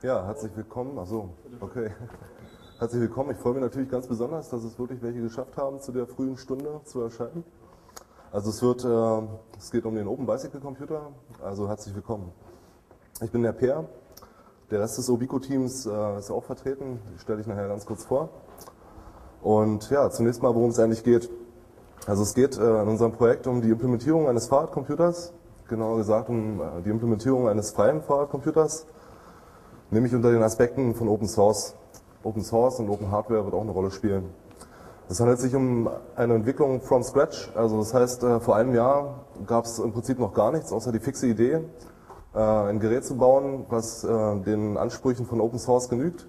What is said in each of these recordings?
Ja, herzlich willkommen. Achso, okay. Herzlich willkommen. Ich freue mich natürlich ganz besonders, dass es wirklich welche geschafft haben, zu der frühen Stunde zu erscheinen. Also es geht um den Open Bicycle Computer. Also herzlich willkommen. Ich bin der Peer. Der Rest des Obico-Teams ist auch vertreten. Die stelle ich nachher ganz kurz vor. Und ja, zunächst mal, worum es eigentlich geht. Also es geht in unserem Projekt um die Implementierung eines Fahrradcomputers. Genauer gesagt um die Implementierung eines freien Fahrradcomputers. Nämlich unter den Aspekten von Open Source. Open Source und Open Hardware wird auch eine Rolle spielen. Es handelt sich um eine Entwicklung from scratch. Also das heißt, vor einem Jahr gab es im Prinzip noch gar nichts, außer die fixe Idee, ein Gerät zu bauen, was den Ansprüchen von Open Source genügt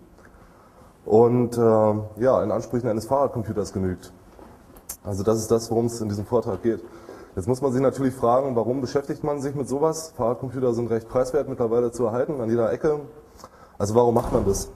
und ja, den Ansprüchen eines Fahrradcomputers genügt. Also das ist das, worum es in diesem Vortrag geht. Jetzt muss man sich natürlich fragen, warum beschäftigt man sich mit sowas? Fahrradcomputer sind recht preiswert mittlerweile zu erhalten, an jeder Ecke. Also warum macht man das?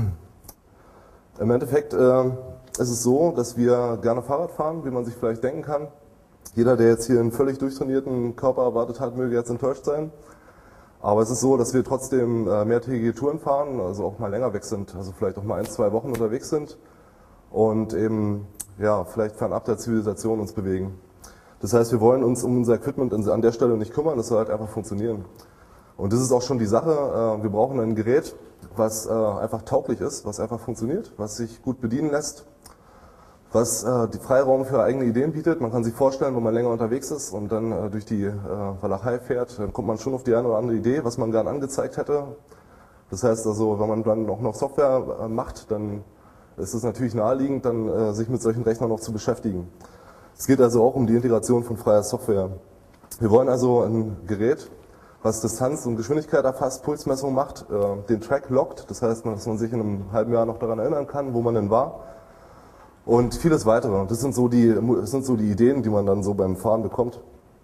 Im Endeffekt ist es so, dass wir gerne Fahrrad fahren, wie man sich vielleicht denken kann. Jeder, der jetzt hier einen völlig durchtrainierten Körper erwartet hat, möge jetzt enttäuscht sein. Aber es ist so, dass wir trotzdem mehrtägige Touren fahren, also auch mal länger weg sind, also vielleicht auch mal 1-2 Wochen unterwegs sind und eben ja, vielleicht fernab der Zivilisation uns bewegen. Das heißt, wir wollen uns um unser Equipment an der Stelle nicht kümmern, das soll halt einfach funktionieren. Und das ist auch schon die Sache, wir brauchen ein Gerät, was einfach tauglich ist, was einfach funktioniert, was sich gut bedienen lässt, was die Freiraum für eigene Ideen bietet. Man kann sich vorstellen, wenn man länger unterwegs ist und dann durch die Walachei fährt, dann kommt man schon auf die eine oder andere Idee, was man gern angezeigt hätte. Das heißt also, wenn man dann auch noch Software macht, dann ist es natürlich naheliegend, dann sich mit solchen Rechnern noch zu beschäftigen. Es geht also auch um die Integration von freier Software. Wir wollen also ein Gerät, was Distanz und Geschwindigkeit erfasst, Pulsmessung macht, den Track loggt, das heißt, dass man sich in einem halben Jahr noch daran erinnern kann, wo man denn war und vieles weitere. Das sind so die Ideen, die man dann so beim Fahren bekommt.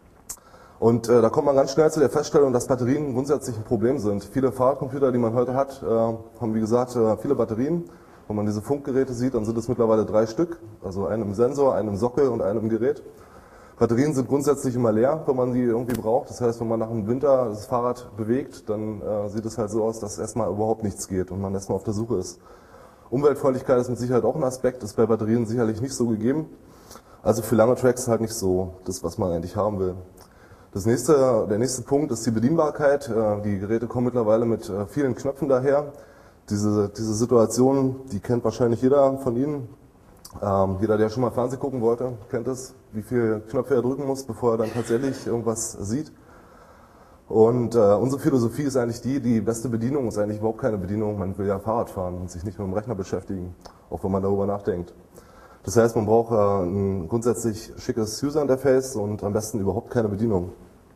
Und da kommt man ganz schnell zu der Feststellung, dass Batterien grundsätzlich ein Problem sind. Viele Fahrradcomputer, die man heute hat, haben wie gesagt viele Batterien. Wenn man diese Funkgeräte sieht, dann sind es mittlerweile 3 Stück, also einen im Sensor, einen im Sockel und einen im Gerät. Batterien sind grundsätzlich immer leer, wenn man sie irgendwie braucht. Das heißt, wenn man nach dem Winter das Fahrrad bewegt, dann sieht es halt so aus, dass erstmal überhaupt nichts geht und man erstmal auf der Suche ist. Umweltfreundlichkeit ist mit Sicherheit auch ein Aspekt, ist bei Batterien sicherlich nicht so gegeben. Also für lange Tracks halt nicht so das, was man eigentlich haben will. Der nächste Punkt ist die Bedienbarkeit. Die Geräte kommen mittlerweile mit vielen Knöpfen daher. Diese Situation, die kennt wahrscheinlich jeder von Ihnen. Jeder, der schon mal Fernsehen gucken wollte, kennt es, wie viele Knöpfe er drücken muss, bevor er dann tatsächlich irgendwas sieht. Und unsere Philosophie ist eigentlich die beste Bedienung ist eigentlich überhaupt keine Bedienung. Man will ja Fahrrad fahren und sich nicht mit dem Rechner beschäftigen, auch wenn man darüber nachdenkt. Das heißt, man braucht ein grundsätzlich schickes User-Interface und am besten überhaupt keine Bedienung.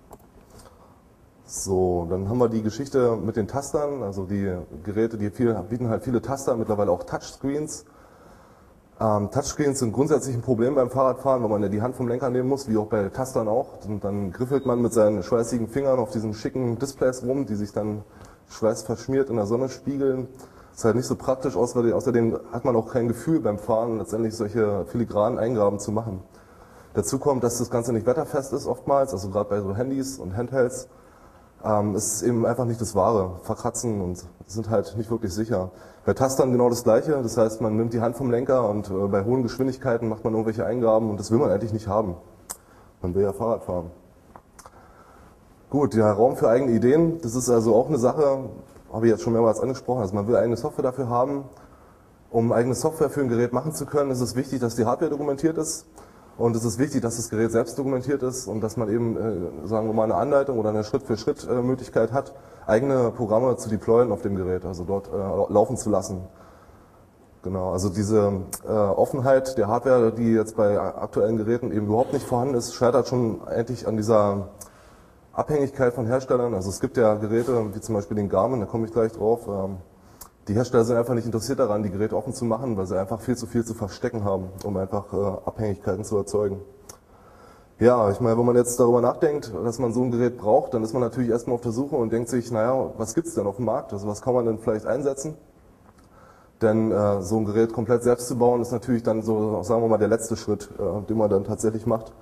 So, dann haben wir die Geschichte mit den Tastern, also die Geräte, bieten halt viele Taster, mittlerweile auch Touchscreens. Touchscreens sind grundsätzlich ein Problem beim Fahrradfahren, weil man ja die Hand vom Lenker nehmen muss, wie auch bei Tastern auch. Und dann griffelt man mit seinen schweißigen Fingern auf diesen schicken Displays rum, die sich dann schweißverschmiert in der Sonne spiegeln. Ist halt nicht so praktisch, außerdem hat man auch kein Gefühl beim Fahren, letztendlich solche filigranen Eingaben zu machen. Dazu kommt, dass das Ganze nicht wetterfest ist oftmals, also gerade bei so Handys und Handhelds. Es ist eben einfach nicht das Wahre, verkratzen und sind halt nicht wirklich sicher. Bei Tastern genau das Gleiche, das heißt, man nimmt die Hand vom Lenker und bei hohen Geschwindigkeiten macht man irgendwelche Eingaben und das will man eigentlich nicht haben. Man will ja Fahrrad fahren. Gut, der Raum für eigene Ideen, das ist also auch eine Sache, habe ich jetzt schon mehrmals angesprochen, also man will eigene Software dafür haben. Um eigene Software für ein Gerät machen zu können, ist es wichtig, dass die Hardware dokumentiert ist. Und es ist wichtig, dass das Gerät selbst dokumentiert ist und dass man eben, sagen wir mal, eine Anleitung oder eine Schritt-für-Schritt-Möglichkeit hat, eigene Programme zu deployen auf dem Gerät, also dort laufen zu lassen. Genau, also diese Offenheit der Hardware, die jetzt bei aktuellen Geräten eben überhaupt nicht vorhanden ist, scheitert schon eigentlich an dieser Abhängigkeit von Herstellern. Also es gibt ja Geräte, wie zum Beispiel den Garmin, da komme ich gleich drauf. Die Hersteller sind einfach nicht interessiert daran, die Geräte offen zu machen, weil sie einfach viel zu verstecken haben, um einfach Abhängigkeiten zu erzeugen. Ja, ich meine, wenn man jetzt darüber nachdenkt, dass man so ein Gerät braucht, dann ist man natürlich erstmal auf der Suche und denkt sich, naja, was gibt's denn auf dem Markt? Also was kann man denn vielleicht einsetzen? Denn so ein Gerät komplett selbst zu bauen, ist natürlich dann so, sagen wir mal, der letzte Schritt, den man dann tatsächlich macht.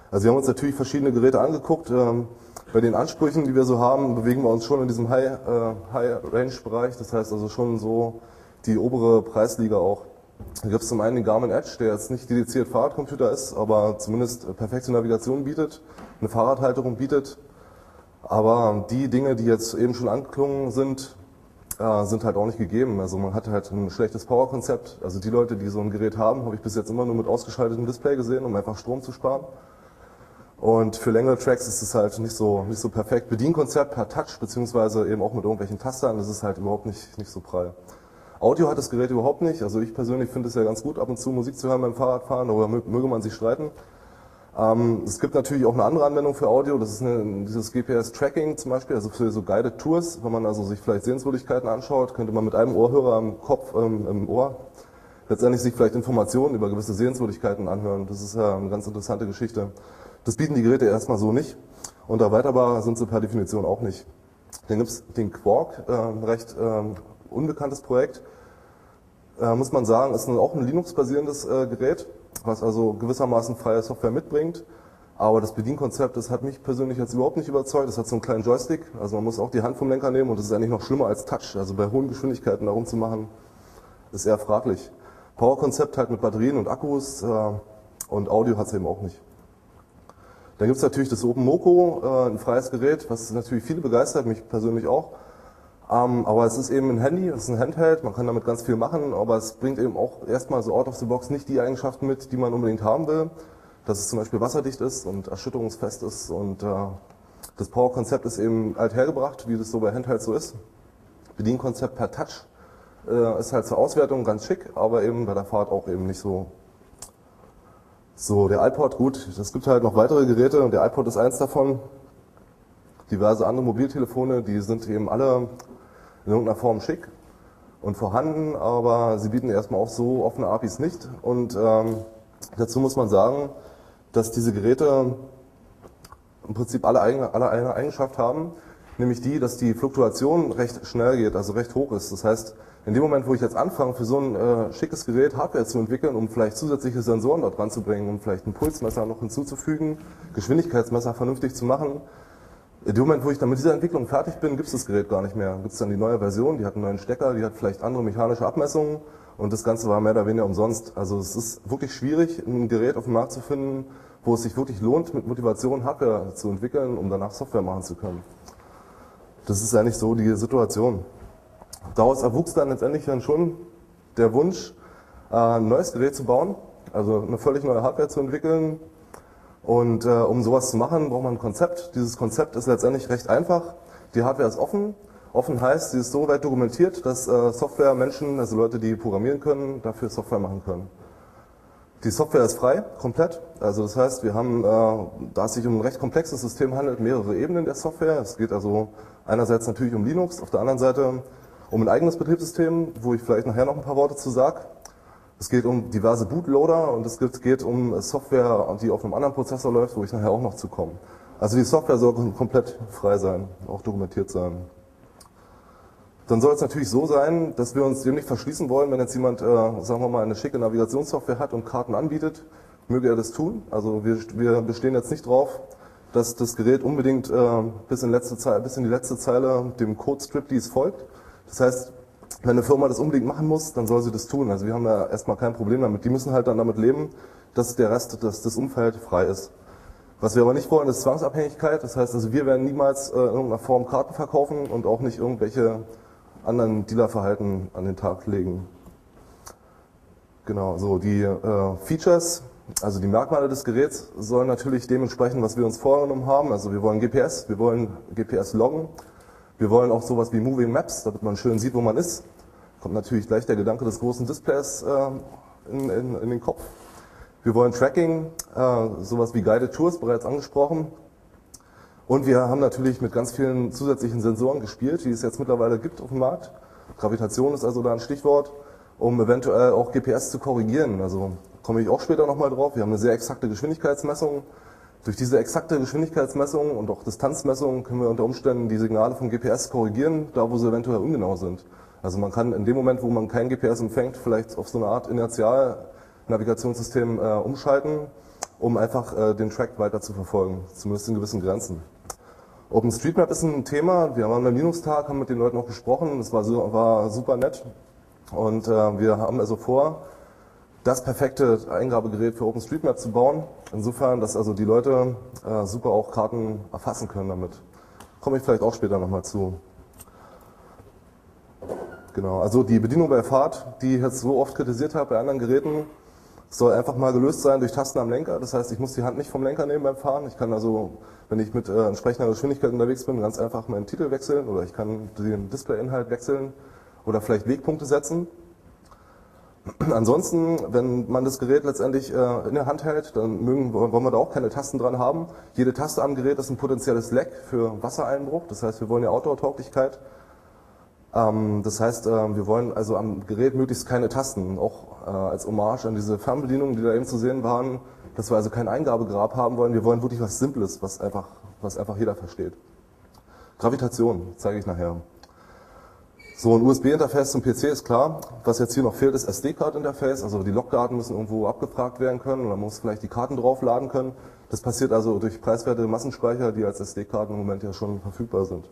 Also wir haben uns natürlich verschiedene Geräte angeguckt. Bei den Ansprüchen, die wir so haben, bewegen wir uns schon in diesem High-Range-Bereich. Das heißt also schon so die obere Preisliga auch. Da gibt es zum einen den Garmin Edge, der jetzt nicht dediziert Fahrradcomputer ist, aber zumindest perfekte Navigation bietet, eine Fahrradhalterung bietet. Aber die Dinge, die jetzt eben schon angeklungen sind, sind halt auch nicht gegeben. Also man hat halt ein schlechtes Powerkonzept. Also die Leute, die so ein Gerät haben, habe ich bis jetzt immer nur mit ausgeschaltetem Display gesehen, um einfach Strom zu sparen. Und für längere Tracks ist es halt nicht so perfekt. Bedienkonzept per Touch, beziehungsweise eben auch mit irgendwelchen Tastern, das ist halt überhaupt nicht so prall. Audio hat das Gerät überhaupt nicht. Also ich persönlich finde es ja ganz gut, ab und zu Musik zu hören beim Fahrradfahren, darüber möge man sich streiten. Es gibt natürlich auch eine andere Anwendung für Audio, das ist dieses GPS-Tracking zum Beispiel, also für so Guided Tours, wenn man also sich vielleicht Sehenswürdigkeiten anschaut, könnte man mit einem Ohrhörer im Kopf, im Ohr, letztendlich sich vielleicht Informationen über gewisse Sehenswürdigkeiten anhören. Das ist ja eine ganz interessante Geschichte. Das bieten die Geräte erstmal so nicht und erweiterbar sind sie per Definition auch nicht. Dann gibt es den Quark, recht unbekanntes Projekt, muss man sagen, ist auch ein Linux-basierendes Gerät, was also gewissermaßen freie Software mitbringt. Aber das Bedienkonzept, das hat mich persönlich jetzt überhaupt nicht überzeugt. Das hat so einen kleinen Joystick, also man muss auch die Hand vom Lenker nehmen und das ist eigentlich noch schlimmer als Touch. Also bei hohen Geschwindigkeiten da rumzumachen, ist eher fraglich. Powerkonzept halt mit Batterien und Akkus und Audio hat es eben auch nicht. Dann gibt es natürlich das OpenMoko, ein freies Gerät, was natürlich viele begeistert, mich persönlich auch. Aber es ist eben ein Handy, es ist ein Handheld, man kann damit ganz viel machen, aber es bringt eben auch erstmal so out of the box nicht die Eigenschaften mit, die man unbedingt haben will. Dass es zum Beispiel wasserdicht ist und erschütterungsfest ist und das Powerkonzept ist eben althergebracht, wie das so bei Handhelds so ist. Bedienkonzept per Touch ist halt zur Auswertung ganz schick, aber eben bei der Fahrt auch eben nicht so. So, der iPod, gut, es gibt halt noch weitere Geräte und der iPod ist eins davon. Diverse andere Mobiltelefone, die sind eben alle in irgendeiner Form schick und vorhanden, aber sie bieten erstmal auch so offene APIs nicht. Und dazu muss man sagen, dass diese Geräte im Prinzip alle eine Eigenschaft haben, nämlich die, dass die Fluktuation recht schnell geht, also recht hoch ist. Das heißt, in dem Moment, wo ich jetzt anfange, für so ein schickes Gerät Hardware zu entwickeln, um vielleicht zusätzliche Sensoren dort ranzubringen, um vielleicht ein Pulsmesser noch hinzuzufügen, Geschwindigkeitsmesser vernünftig zu machen, in dem Moment, wo ich dann mit dieser Entwicklung fertig bin, gibt es das Gerät gar nicht mehr. Gibt es dann die neue Version, die hat einen neuen Stecker, die hat vielleicht andere mechanische Abmessungen und das Ganze war mehr oder weniger umsonst. Also es ist wirklich schwierig, ein Gerät auf dem Markt zu finden, wo es sich wirklich lohnt, mit Motivation Hardware zu entwickeln, um danach Software machen zu können. Das ist eigentlich so die Situation. Daraus erwuchs dann letztendlich dann schon der Wunsch, ein neues Gerät zu bauen, also eine völlig neue Hardware zu entwickeln. Und um sowas zu machen, braucht man ein Konzept. Dieses Konzept ist letztendlich recht einfach. Die Hardware ist offen. Offen heißt, sie ist so weit dokumentiert, dass Softwaremenschen, also Leute, die programmieren können, dafür Software machen können. Die Software ist frei, komplett. Also das heißt, wir haben, da es sich um ein recht komplexes System handelt, mehrere Ebenen der Software. Es geht also einerseits natürlich um Linux, auf der anderen Seite um ein eigenes Betriebssystem, wo ich vielleicht nachher noch ein paar Worte zu sage. Es geht um diverse Bootloader und es geht um Software, die auf einem anderen Prozessor läuft, wo ich nachher auch noch zu komme. Also die Software soll komplett frei sein, auch dokumentiert sein. Dann soll es natürlich so sein, dass wir uns dem nicht verschließen wollen, wenn jetzt jemand, sagen wir mal, eine schicke Navigationssoftware hat und Karten anbietet, möge er das tun. Also wir bestehen jetzt nicht drauf, dass das Gerät unbedingt bis in die letzte Zeile dem Code Striptease folgt. Das heißt, wenn eine Firma das unbedingt machen muss, dann soll sie das tun. Also wir haben da erstmal kein Problem damit. Die müssen halt dann damit leben, dass der Rest, dass das Umfeld frei ist. Was wir aber nicht wollen, ist Zwangsabhängigkeit. Das heißt, also wir werden niemals in irgendeiner Form Karten verkaufen und auch nicht irgendwelche anderen Dealerverhalten an den Tag legen. Genau, so die Features, also die Merkmale des Geräts sollen natürlich dementsprechend, was wir uns vorgenommen haben. Also wir wollen GPS loggen. Wir wollen auch sowas wie Moving Maps, damit man schön sieht, wo man ist. Kommt natürlich gleich der Gedanke des großen Displays in den Kopf. Wir wollen Tracking, sowas wie Guided Tours, bereits angesprochen. Und wir haben natürlich mit ganz vielen zusätzlichen Sensoren gespielt, die es jetzt mittlerweile gibt auf dem Markt. Gravitation ist also da ein Stichwort, um eventuell auch GPS zu korrigieren. Also komme ich auch später nochmal drauf. Wir haben eine sehr exakte Geschwindigkeitsmessung. Durch diese exakte Geschwindigkeitsmessung und auch Distanzmessung können wir unter Umständen die Signale vom GPS korrigieren, da wo sie eventuell ungenau sind. Also man kann in dem Moment, wo man kein GPS empfängt, vielleicht auf so eine Art Inertial-Navigationssystem umschalten um einfach den Track weiter zu verfolgen, zumindest in gewissen Grenzen. OpenStreetMap ist ein Thema, wir waren beim Linux-Tag, haben mit den Leuten auch gesprochen, das war super nett und wir haben also vor, das perfekte Eingabegerät für OpenStreetMap zu bauen, insofern, dass also die Leute super auch Karten erfassen können damit. Komme ich vielleicht auch später nochmal zu. Genau, also die Bedienung bei Fahrt, die ich jetzt so oft kritisiert habe bei anderen Geräten, soll einfach mal gelöst sein durch Tasten am Lenker. Das heißt, ich muss die Hand nicht vom Lenker nehmen beim Fahren. Ich kann also, wenn ich mit entsprechender Geschwindigkeit unterwegs bin, ganz einfach meinen Titel wechseln oder ich kann den Displayinhalt wechseln oder vielleicht Wegpunkte setzen. Ansonsten, wenn man das Gerät letztendlich in der Hand hält, dann wollen wir da auch keine Tasten dran haben. Jede Taste am Gerät ist ein potenzielles Leck für Wassereinbruch. Das heißt, wir wollen ja Outdoor-Tauglichkeit. Das heißt, wir wollen also am Gerät möglichst keine Tasten, auch als Hommage an diese Fernbedienungen, die da eben zu sehen waren, dass wir also kein Eingabegrab haben wollen. Wir wollen wirklich was Simples, was einfach jeder versteht. Gravitation zeige ich nachher. So, ein USB-Interface zum PC ist klar. Was jetzt hier noch fehlt, ist SD-Card-Interface. Also die Logdaten müssen irgendwo abgefragt werden können oder man muss vielleicht die Karten draufladen können. Das passiert also durch preiswerte Massenspeicher, die als SD-Karten im Moment ja schon verfügbar sind.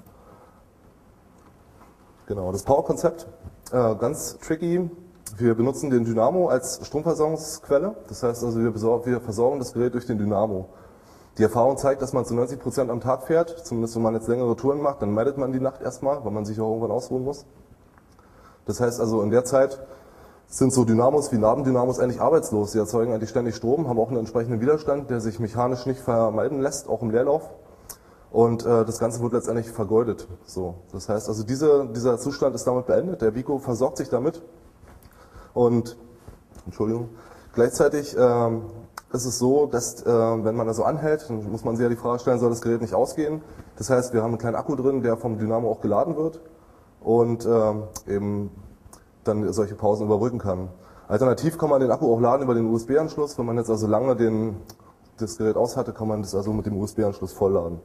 Genau, das Power-Konzept, ganz tricky. Wir benutzen den Dynamo als Stromversorgungsquelle. Das heißt also, wir versorgen das Gerät durch den Dynamo. Die Erfahrung zeigt, dass man zu 90% am Tag fährt. Zumindest wenn man jetzt längere Touren macht, dann meidet man die Nacht erstmal, weil man sich auch irgendwann ausruhen muss. Das heißt also, in der Zeit sind so Dynamos wie Nabendynamos eigentlich arbeitslos. Sie erzeugen eigentlich ständig Strom, haben auch einen entsprechenden Widerstand, der sich mechanisch nicht vermeiden lässt, auch im Leerlauf. Und das Ganze wird letztendlich vergeudet. So, das heißt also, dieser Zustand ist damit beendet. Der Vico versorgt sich damit. Und gleichzeitig ist es so, dass wenn man also anhält, dann muss man sich ja die Frage stellen, soll das Gerät nicht ausgehen? Das heißt, wir haben einen kleinen Akku drin, der vom Dynamo auch geladen wird und eben dann solche Pausen überbrücken kann. Alternativ kann man den Akku auch laden über den USB-Anschluss. Wenn man jetzt also lange das Gerät aus hatte, kann man das also mit dem USB-Anschluss vollladen.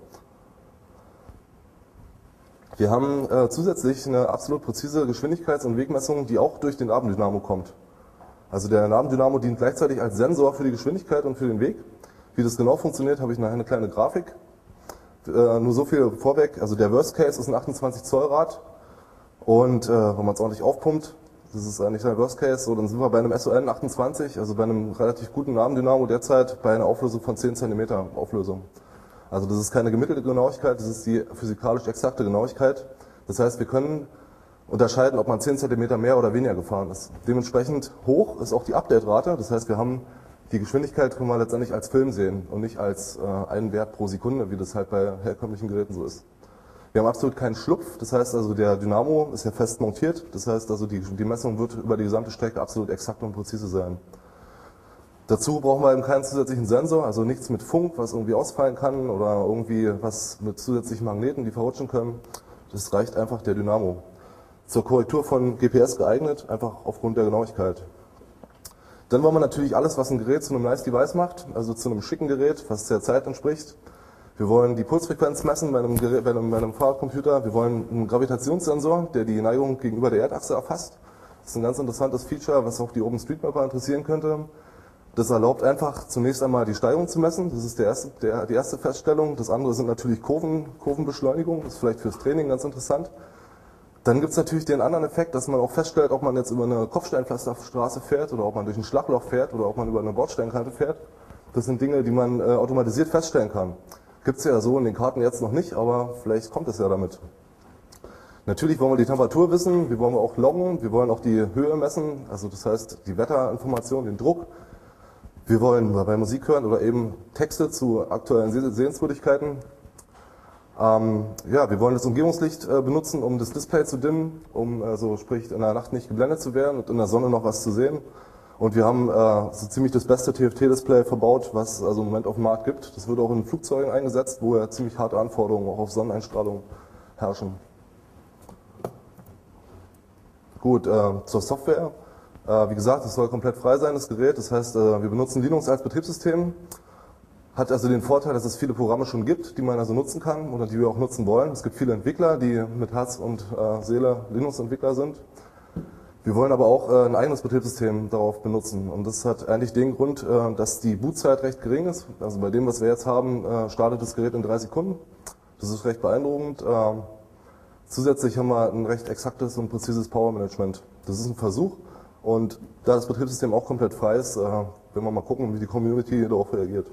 Wir haben zusätzlich eine absolut präzise Geschwindigkeits- und Wegmessung, die auch durch den Nabendynamo kommt. Also der Nabendynamo dient gleichzeitig als Sensor für die Geschwindigkeit und für den Weg. Wie das genau funktioniert, habe ich nachher eine kleine Grafik. Nur so viel vorweg, also der Worst Case ist ein 28 Zoll Rad und wenn man es ordentlich aufpumpt, das ist eigentlich der Worst Case, so, dann sind wir bei einem SON 28, also bei einem relativ guten Nabendynamo derzeit bei einer Auflösung von 10 cm Auflösung. Also das ist keine gemittelte Genauigkeit, das ist die physikalisch exakte Genauigkeit. Das heißt, wir können unterscheiden, ob man 10 cm mehr oder weniger gefahren ist. Dementsprechend hoch ist auch die Update-Rate, das heißt, wir haben die Geschwindigkeit können wir letztendlich als Film sehen und nicht als einen Wert pro Sekunde, wie das halt bei herkömmlichen Geräten so ist. Wir haben absolut keinen Schlupf, das heißt also der Dynamo ist ja fest montiert, das heißt also die Messung wird über die gesamte Strecke absolut exakt und präzise sein. Dazu brauchen wir eben keinen zusätzlichen Sensor, also nichts mit Funk, was irgendwie ausfallen kann oder irgendwie was mit zusätzlichen Magneten, die verrutschen können. Das reicht einfach der Dynamo. Zur Korrektur von GPS geeignet, einfach aufgrund der Genauigkeit. Dann wollen wir natürlich alles, was ein Gerät zu einem Nice Device macht, also zu einem schicken Gerät, was der Zeit entspricht. Wir wollen die Pulsfrequenz messen bei einem Fahrradcomputer. Wir wollen einen Gravitationssensor, der die Neigung gegenüber der Erdachse erfasst. Das ist ein ganz interessantes Feature, was auch die OpenStreetMapper interessieren könnte. Das erlaubt einfach zunächst einmal die Steigung zu messen. Das ist die erste Feststellung. Das andere sind natürlich Kurvenbeschleunigung. Das ist vielleicht fürs Training ganz interessant. Dann gibt es natürlich den anderen Effekt, dass man auch feststellt, ob man jetzt über eine Kopfsteinpflasterstraße fährt oder ob man durch ein Schlagloch fährt oder ob man über eine Bordsteinkante fährt. Das sind Dinge, die man automatisiert feststellen kann. Gibt es ja so in den Karten jetzt noch nicht, aber vielleicht kommt es ja damit. Natürlich wollen wir die Temperatur wissen, wir wollen auch loggen, wir wollen auch die Höhe messen, also das heißt die Wetterinformation, den Druck. Wir wollen bei Musik hören oder eben Texte zu aktuellen Sehenswürdigkeiten. Ja, wir wollen das Umgebungslicht benutzen, um das Display zu dimmen, um also sprich in der Nacht nicht geblendet zu werden und in der Sonne noch was zu sehen. Und wir haben so ziemlich das beste TFT-Display verbaut, was also im Moment auf dem Markt gibt. Das wird auch in Flugzeugen eingesetzt, wo ja ziemlich harte Anforderungen auch auf Sonneneinstrahlung herrschen. Gut, zur Software. Wie gesagt, es soll komplett frei sein, das Gerät. Das heißt, wir benutzen Linux als Betriebssystem. Hat also den Vorteil, dass es viele Programme schon gibt, die man also nutzen kann oder die wir auch nutzen wollen. Es gibt viele Entwickler, die mit Herz und Seele Linux-Entwickler sind. Wir wollen aber auch ein eigenes Betriebssystem darauf benutzen. Und das hat eigentlich den Grund, dass die Bootzeit recht gering ist. Also bei dem, was wir jetzt haben, startet das Gerät in 3 Sekunden. Das ist recht beeindruckend. Zusätzlich haben wir ein recht exaktes und präzises Power-Management. Das ist ein Versuch. Und da das Betriebssystem auch komplett frei ist, werden wir mal gucken, wie die Community darauf reagiert.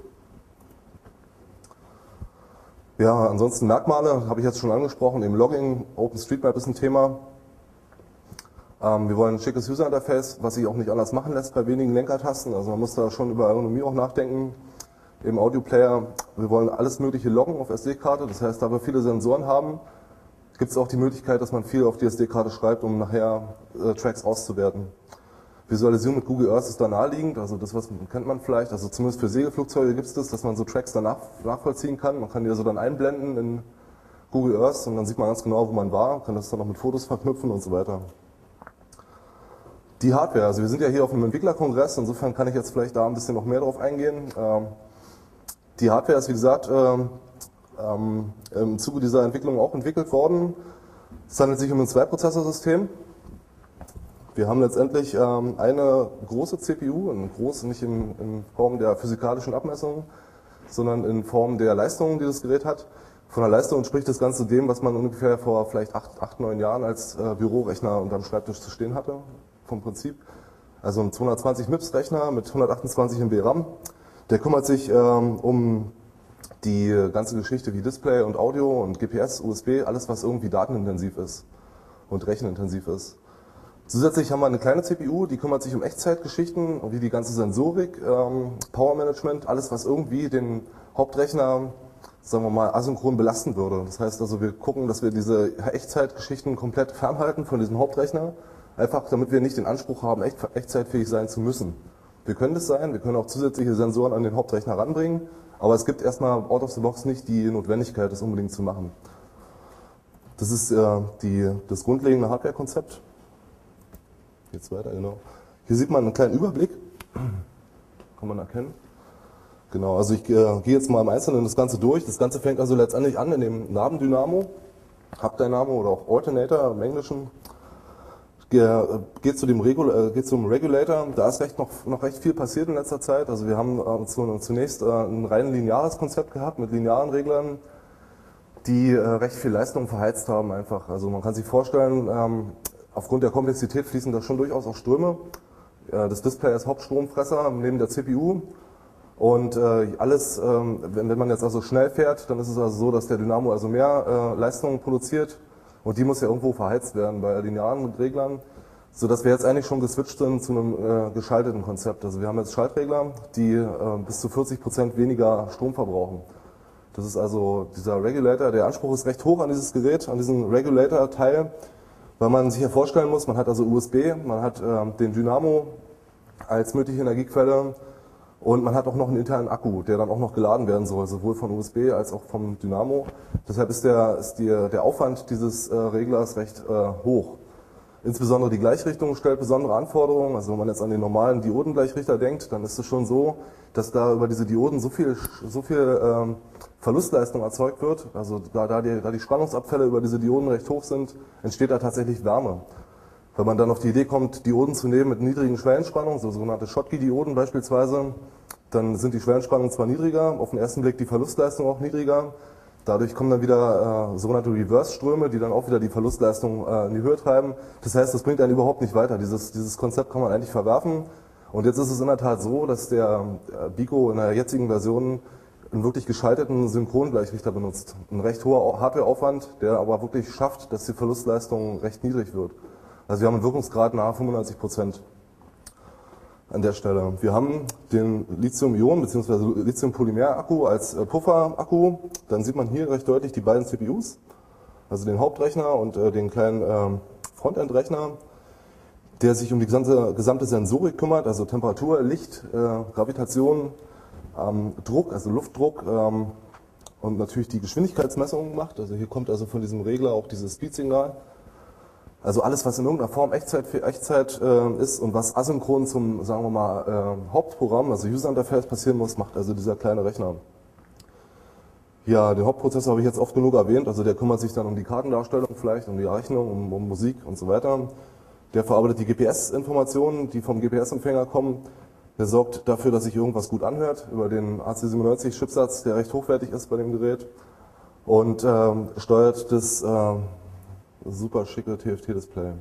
Ja, ansonsten Merkmale habe ich jetzt schon angesprochen. Im Logging, OpenStreetMap ist ein Thema. Wir wollen ein schickes User-Interface, was sich auch nicht anders machen lässt bei wenigen Lenkertasten. Also man muss da schon über Ergonomie auch nachdenken. Im Audio-Player, wir wollen alles mögliche loggen auf SD-Karte. Das heißt, da wir viele Sensoren haben, gibt es auch die Möglichkeit, dass man viel auf die SD-Karte schreibt, um nachher Tracks auszuwerten. Visualisierung mit Google Earth ist da naheliegend, also das kennt man vielleicht, also zumindest für Segelflugzeuge gibt es das, dass man so Tracks danach nachvollziehen kann. Man kann die also dann einblenden in Google Earth und dann sieht man ganz genau, wo man war, kann das dann noch mit Fotos verknüpfen und so weiter. Die Hardware, also wir sind ja hier auf einem Entwicklerkongress, insofern kann ich jetzt vielleicht da ein bisschen noch mehr drauf eingehen. Die Hardware ist wie gesagt im Zuge dieser Entwicklung auch entwickelt worden. Es handelt sich um ein Zwei-Prozessor-System. Wir haben letztendlich eine große CPU, groß nicht in Form der physikalischen Abmessungen, sondern in Form der Leistungen, die das Gerät hat. Von der Leistung entspricht das Ganze dem, was man ungefähr vor vielleicht 8, 9 Jahren als Bürorechner unterm Schreibtisch zu stehen hatte, vom Prinzip. Also ein 220 MIPS Rechner mit 128 MB RAM. Der kümmert sich um die ganze Geschichte wie Display und Audio und GPS, USB, alles was irgendwie datenintensiv ist und rechenintensiv ist. Zusätzlich haben wir eine kleine CPU, die kümmert sich um Echtzeitgeschichten, wie die ganze Sensorik, Power Management, alles was irgendwie den Hauptrechner, sagen wir mal, asynchron belasten würde. Das heißt also, wir gucken, dass wir diese Echtzeitgeschichten komplett fernhalten von diesem Hauptrechner, einfach damit wir nicht den Anspruch haben, echtzeitfähig sein zu müssen. Wir können das sein, wir können auch zusätzliche Sensoren an den Hauptrechner ranbringen, aber es gibt erstmal out of the box nicht die Notwendigkeit, das unbedingt zu machen. Das ist das grundlegende Hardware-Konzept. Jetzt weiter, genau. Hier sieht man einen kleinen Überblick. Kann man erkennen. Genau, also ich gehe jetzt mal im Einzelnen das Ganze durch. Das Ganze fängt also letztendlich an in dem Nabendynamo, Hub-Dynamo oder auch Alternator im Englischen. Geht zum Regulator. Da ist noch recht viel passiert in letzter Zeit. Also wir haben zunächst ein rein lineares Konzept gehabt mit linearen Reglern, die recht viel Leistung verheizt haben einfach. Also man kann sich vorstellen, aufgrund der Komplexität fließen da schon durchaus auch Ströme. Das Display ist Hauptstromfresser neben der CPU. Und wenn man jetzt also schnell fährt, dann ist es also so, dass der Dynamo also mehr Leistung produziert. Und die muss ja irgendwo verheizt werden bei linearen Reglern. Sodass wir jetzt eigentlich schon geswitcht sind zu einem geschalteten Konzept. Also wir haben jetzt Schaltregler, die bis zu 40% weniger Strom verbrauchen. Das ist also dieser Regulator. Der Anspruch ist recht hoch an dieses Gerät, an diesen Regulator-Teil. Weil man sich ja vorstellen muss, man hat also USB, man hat den Dynamo als mögliche Energiequelle und man hat auch noch einen internen Akku, der dann auch noch geladen werden soll, sowohl von USB als auch vom Dynamo. Deshalb ist der Aufwand dieses Reglers recht hoch. Insbesondere die Gleichrichtung stellt besondere Anforderungen. Also wenn man jetzt an den normalen Diodengleichrichter denkt, dann ist es schon so, dass da über diese Dioden so viel Verlustleistung erzeugt wird. Also da die Spannungsabfälle über diese Dioden recht hoch sind, entsteht da tatsächlich Wärme. Wenn man dann auf die Idee kommt, Dioden zu nehmen mit niedrigen Schwellenspannungen, so sogenannte Schottky-Dioden beispielsweise, dann sind die Schwellenspannungen zwar niedriger, auf den ersten Blick die Verlustleistung auch niedriger. Dadurch kommen dann wieder sogenannte Reverse-Ströme, die dann auch wieder die Verlustleistung in die Höhe treiben. Das heißt, das bringt einen überhaupt nicht weiter. Dieses Konzept kann man eigentlich verwerfen. Und jetzt ist es in der Tat so, dass der Bico in der jetzigen Version einen wirklich geschalteten Synchrongleichrichter benutzt. Ein recht hoher Hardwareaufwand, der aber wirklich schafft, dass die Verlustleistung recht niedrig wird. Also wir haben einen Wirkungsgrad nahe 95% an der Stelle. Wir haben den Lithium-Ionen- bzw. Lithium-Polymer-Akku als Puffer-Akku. Dann sieht man hier recht deutlich die beiden CPUs, also den Hauptrechner und den kleinen Frontend-Rechner, der sich um die gesamte Sensorik kümmert, also Temperatur, Licht, Gravitation, Druck, also Luftdruck und natürlich die Geschwindigkeitsmessungen macht. Also hier kommt also von diesem Regler auch dieses Speed-Signal. Also alles, was in irgendeiner Form Echtzeit ist und was asynchron zum, sagen wir mal, Hauptprogramm, also User Interface passieren muss, macht also dieser kleine Rechner. Ja, den Hauptprozessor habe ich jetzt oft genug erwähnt, also der kümmert sich dann um die Kartendarstellung vielleicht, um die Rechnung, um Musik und so weiter. Der verarbeitet die GPS-Informationen, die vom GPS-Empfänger kommen. Der sorgt dafür, dass sich irgendwas gut anhört, über den AC97-Chipsatz, der recht hochwertig ist bei dem Gerät. Und steuert das super schicke TFT-Display.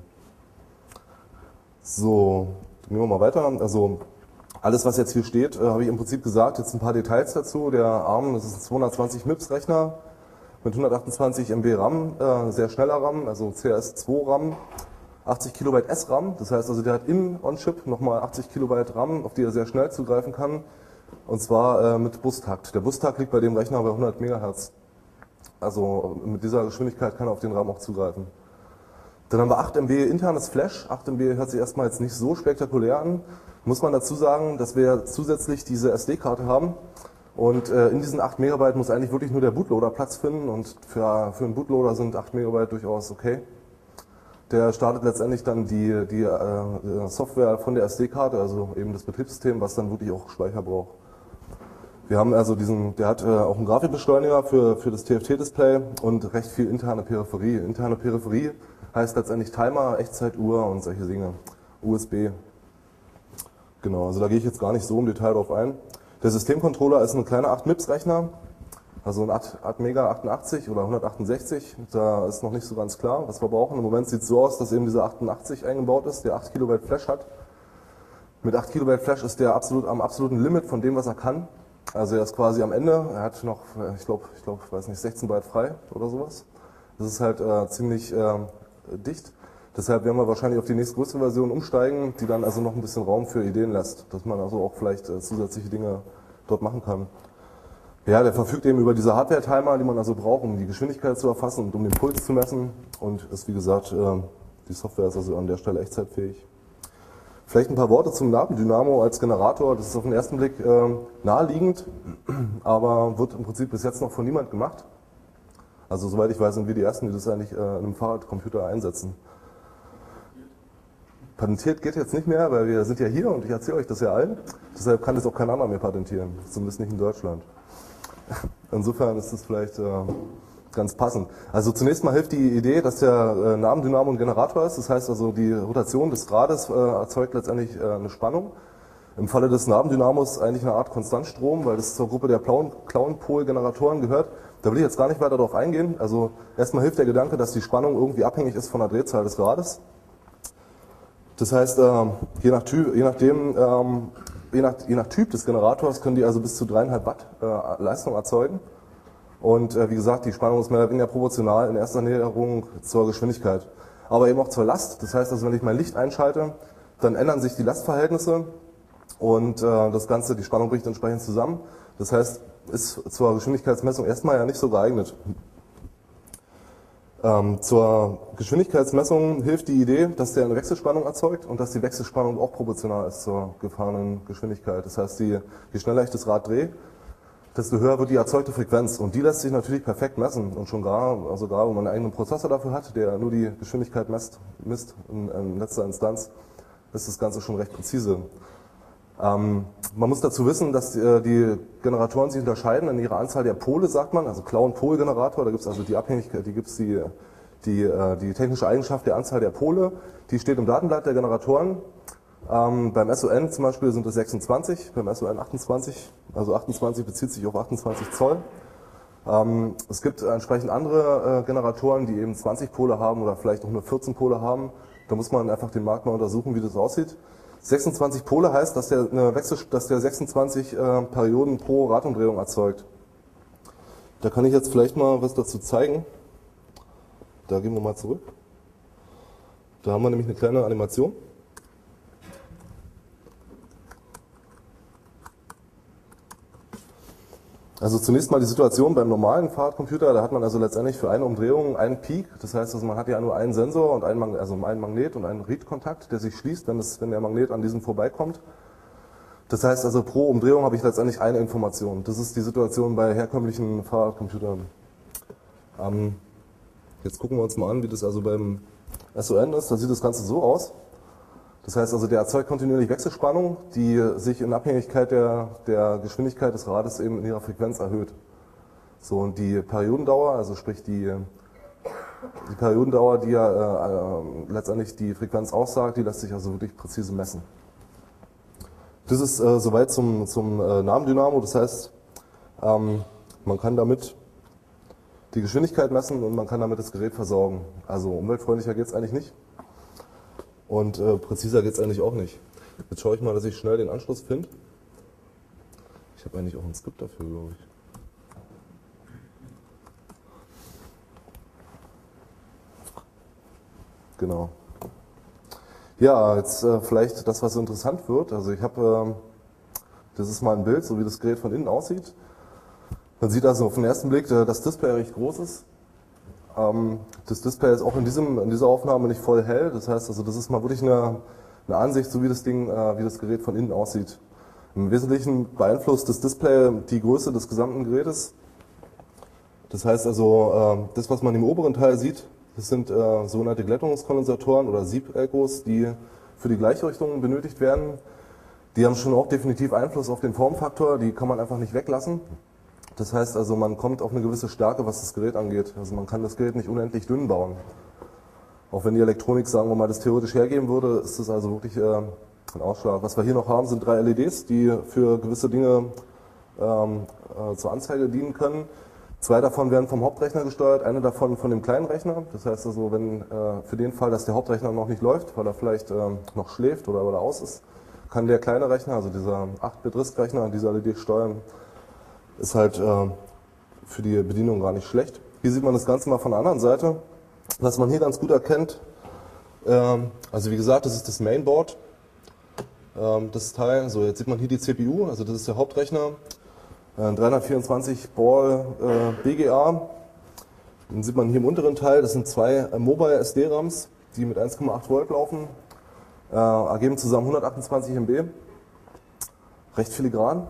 So, dann gehen wir mal weiter. Also alles, was jetzt hier steht, habe ich im Prinzip gesagt. Jetzt ein paar Details dazu. Der ARM, das ist ein 220 MIPS-Rechner mit 128 MB RAM, sehr schneller RAM, also CS2 RAM, 80 Kilobyte SRAM. Das heißt also, der hat on-Chip nochmal 80 Kilobyte RAM, auf die er sehr schnell zugreifen kann. Und zwar mit Bustakt. Der Bustakt liegt bei dem Rechner bei 100 MHz. Also mit dieser Geschwindigkeit kann er auf den RAM auch zugreifen. Dann haben wir 8 MB internes Flash. 8 MB hört sich erstmal jetzt nicht so spektakulär an. Muss man dazu sagen, dass wir zusätzlich diese SD-Karte haben. Und in diesen 8 Megabyte muss eigentlich wirklich nur der Bootloader Platz finden. Und für einen Bootloader sind 8 Megabyte durchaus okay. Der startet letztendlich dann die Software von der SD-Karte, also eben das Betriebssystem, was dann wirklich auch Speicher braucht. Wir haben also der hat auch einen Grafikbeschleuniger für das TFT-Display und recht viel interne Peripherie. Interne Peripherie heißt letztendlich Timer, Echtzeituhr und solche Dinge. USB. Genau, also da gehe ich jetzt gar nicht so im Detail drauf ein. Der Systemcontroller ist ein kleiner 8-MIPS-Rechner, also ein Atmega 88 oder 168. Da ist noch nicht so ganz klar, was wir brauchen. Im Moment sieht es so aus, dass eben dieser 88 eingebaut ist, der 8 Kilobyte Flash hat. Mit 8 Kilobyte Flash ist der am absoluten Limit von dem, was er kann. Also er ist quasi am Ende, er hat noch, ich weiß nicht, 16 Byte frei oder sowas. Das ist halt ziemlich dicht. Deshalb werden wir wahrscheinlich auf die nächstgrößere Version umsteigen, die dann also noch ein bisschen Raum für Ideen lässt, dass man also auch vielleicht zusätzliche Dinge dort machen kann. Ja, der verfügt eben über diese Hardware-Timer, die man also braucht, um die Geschwindigkeit zu erfassen und um den Puls zu messen. Und ist, wie gesagt, die Software ist also an der Stelle echtzeitfähig. Vielleicht ein paar Worte zum Nabendynamo als Generator. Das ist auf den ersten Blick naheliegend, aber wird im Prinzip bis jetzt noch von niemand gemacht. Also soweit ich weiß, sind wir die Ersten, die das eigentlich in einem Fahrradcomputer einsetzen. Patentiert geht jetzt nicht mehr, weil wir sind ja hier und ich erzähle euch das ja allen. Deshalb kann das auch kein anderer mehr patentieren, zumindest nicht in Deutschland. Insofern ist das vielleicht ganz passend. Also zunächst mal hilft die Idee, dass der Nabendynamo ein Generator ist. Das heißt also, die Rotation des Rades erzeugt letztendlich eine Spannung. Im Falle des Nabendynamos eigentlich eine Art Konstantstrom, weil das zur Gruppe der Clown-Pol-Generatoren gehört. Da will ich jetzt gar nicht weiter darauf eingehen. Also erstmal hilft der Gedanke, dass die Spannung irgendwie abhängig ist von der Drehzahl des Rades. Das heißt, je nach Typ des Generators können die also bis zu 3,5 Watt Leistung erzeugen. Und wie gesagt, die Spannung ist mehr oder weniger proportional in erster Näherung zur Geschwindigkeit. Aber eben auch zur Last. Das heißt, also, wenn ich mein Licht einschalte, dann ändern sich die Lastverhältnisse und das Ganze, die Spannung bricht entsprechend zusammen. Das heißt, ist zur Geschwindigkeitsmessung erstmal ja nicht so geeignet. Zur Geschwindigkeitsmessung hilft die Idee, dass der eine Wechselspannung erzeugt und dass die Wechselspannung auch proportional ist zur gefahrenen Geschwindigkeit. Das heißt, je schneller ich das Rad drehe, desto höher wird die erzeugte Frequenz. Und die lässt sich natürlich perfekt messen. Und schon gar, also gerade wenn man einen eigenen Prozessor dafür hat, der nur die Geschwindigkeit misst in letzter Instanz, ist das Ganze schon recht präzise. Man muss dazu wissen, dass die Generatoren sich unterscheiden in ihrer Anzahl der Pole, sagt man, also Clown-Pol-Generator, da gibt es also die Abhängigkeit, die technische Eigenschaft der Anzahl der Pole, die steht im Datenblatt der Generatoren. Beim SON zum Beispiel sind es 26, beim SON 28, also 28 bezieht sich auf 28 Zoll. Es gibt entsprechend andere Generatoren, die eben 20 Pole haben oder vielleicht auch nur 14 Pole haben. Da muss man einfach den Markt mal untersuchen, wie das aussieht. 26 Pole heißt, dass der 26 Perioden pro Radumdrehung erzeugt. Da kann ich jetzt vielleicht mal was dazu zeigen. Da gehen wir mal zurück. Da haben wir nämlich eine kleine Animation. Also zunächst mal die Situation beim normalen Fahrradcomputer, da hat man also letztendlich für eine Umdrehung einen Peak, das heißt also man hat ja nur einen Sensor und einen Magnet und einen Read-Kontakt, der sich schließt, wenn der Magnet an diesem vorbeikommt. Das heißt also pro Umdrehung habe ich letztendlich eine Information. Das ist die Situation bei herkömmlichen Fahrradcomputern. Jetzt gucken wir uns mal an, wie das also beim SON ist. Da sieht das Ganze so aus. Das heißt also, der erzeugt kontinuierlich Wechselspannung, die sich in Abhängigkeit der Geschwindigkeit des Rades eben in ihrer Frequenz erhöht. So, und die Periodendauer, also sprich die Die Periodendauer, die ja letztendlich die Frequenz aussagt, die lässt sich also wirklich präzise messen. Das ist soweit zum Namen Dynamo, das heißt, man kann damit die Geschwindigkeit messen und man kann damit das Gerät versorgen. Also umweltfreundlicher geht es eigentlich nicht und präziser geht es eigentlich auch nicht. Jetzt schaue ich mal, dass ich schnell den Anschluss finde. Ich habe eigentlich auch ein Skript dafür, glaube ich. Genau. Ja, jetzt vielleicht das, was interessant wird. Also ich habe, das ist mal ein Bild, so wie das Gerät von innen aussieht. Man sieht also auf den ersten Blick, das Display recht groß ist. Das Display ist auch in dieser Aufnahme nicht voll hell. Das heißt, also das ist mal wirklich eine Ansicht, so wie das Gerät von innen aussieht. Im Wesentlichen beeinflusst das Display die Größe des gesamten Gerätes. Das heißt also, das, was man im oberen Teil sieht, das sind sogenannte Glättungskondensatoren oder Sieb-Echos, die für die Gleichrichtung benötigt werden. Die haben schon auch definitiv Einfluss auf den Formfaktor, die kann man einfach nicht weglassen. Das heißt also, man kommt auf eine gewisse Stärke, was das Gerät angeht. Also man kann das Gerät nicht unendlich dünn bauen. Auch wenn die Elektronik, sagen wir mal, das theoretisch hergeben würde, ist das also wirklich ein Ausschlag. Was wir hier noch haben, sind 3 LEDs, die für gewisse Dinge zur Anzeige dienen können. 2 davon werden vom Hauptrechner gesteuert, eine davon von dem kleinen Rechner. Das heißt also, wenn für den Fall, dass der Hauptrechner noch nicht läuft, weil er vielleicht noch schläft oder aus ist, kann der kleine Rechner, also dieser 8-Bit-RISC-Rechner, diese LED steuern. Ist halt für die Bedienung gar nicht schlecht. Hier sieht man das Ganze mal von der anderen Seite. Was man hier ganz gut erkennt, also wie gesagt, das ist das Mainboard, das Teil. So, jetzt sieht man hier die CPU, also das ist der Hauptrechner. 324 Ball BGA. Dann sieht man hier im unteren Teil, das sind 2 Mobile SD-RAMs, die mit 1,8 Volt laufen, ergeben zusammen 128 MB. Recht filigran.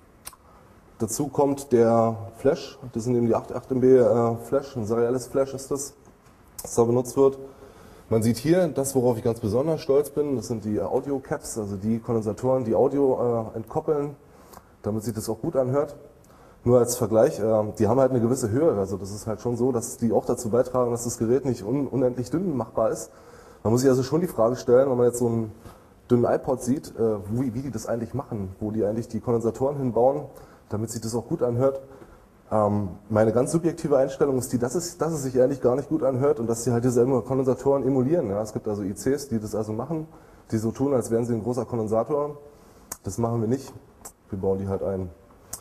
Dazu kommt der Flash, das sind eben die 8 MB Flash, ein serielles Flash ist das, das da benutzt wird. Man sieht hier, das worauf ich ganz besonders stolz bin, das sind die Audio-Caps, also die Kondensatoren, die Audio entkoppeln, damit sich das auch gut anhört. Nur als Vergleich, die haben halt eine gewisse Höhe, also das ist halt schon so, dass die auch dazu beitragen, dass das Gerät nicht unendlich dünn machbar ist. Man muss sich also schon die Frage stellen, wenn man jetzt so einen dünnen iPod sieht, wie die das eigentlich machen, wo die eigentlich die Kondensatoren hinbauen, damit sich das auch gut anhört. Meine ganz subjektive Einstellung ist die, dass es sich eigentlich gar nicht gut anhört und dass sie halt dieselben Kondensatoren emulieren. Ja, es gibt also ICs, die das also machen, die so tun, als wären sie ein großer Kondensator. Das machen wir nicht. Wir bauen die halt ein.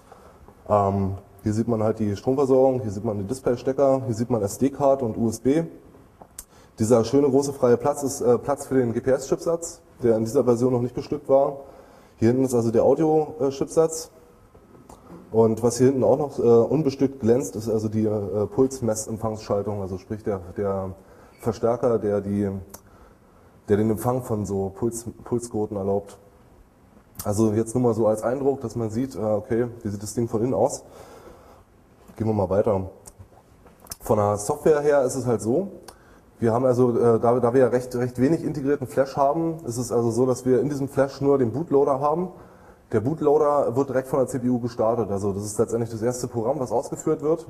Hier sieht man halt die Stromversorgung, hier sieht man den Displaystecker, hier sieht man SD-Card und USB. Dieser schöne große freie Platz ist Platz für den GPS-Chipsatz, der in dieser Version noch nicht bestückt war. Hier hinten ist also der Audio-Chipsatz. Und was hier hinten auch noch unbestückt glänzt, ist also die Pulsmessempfangsschaltung, also sprich der Verstärker, der den Empfang von so Pulsgurten erlaubt. Also jetzt nur mal so als Eindruck, dass man sieht, okay, wie sieht das Ding von innen aus. Gehen wir mal weiter. Von der Software her ist es halt so, wir haben also, da wir ja recht wenig integrierten Flash haben, ist es also so, dass wir in diesem Flash nur den Bootloader haben. Der Bootloader wird direkt von der CPU gestartet, also das ist letztendlich das erste Programm, was ausgeführt wird.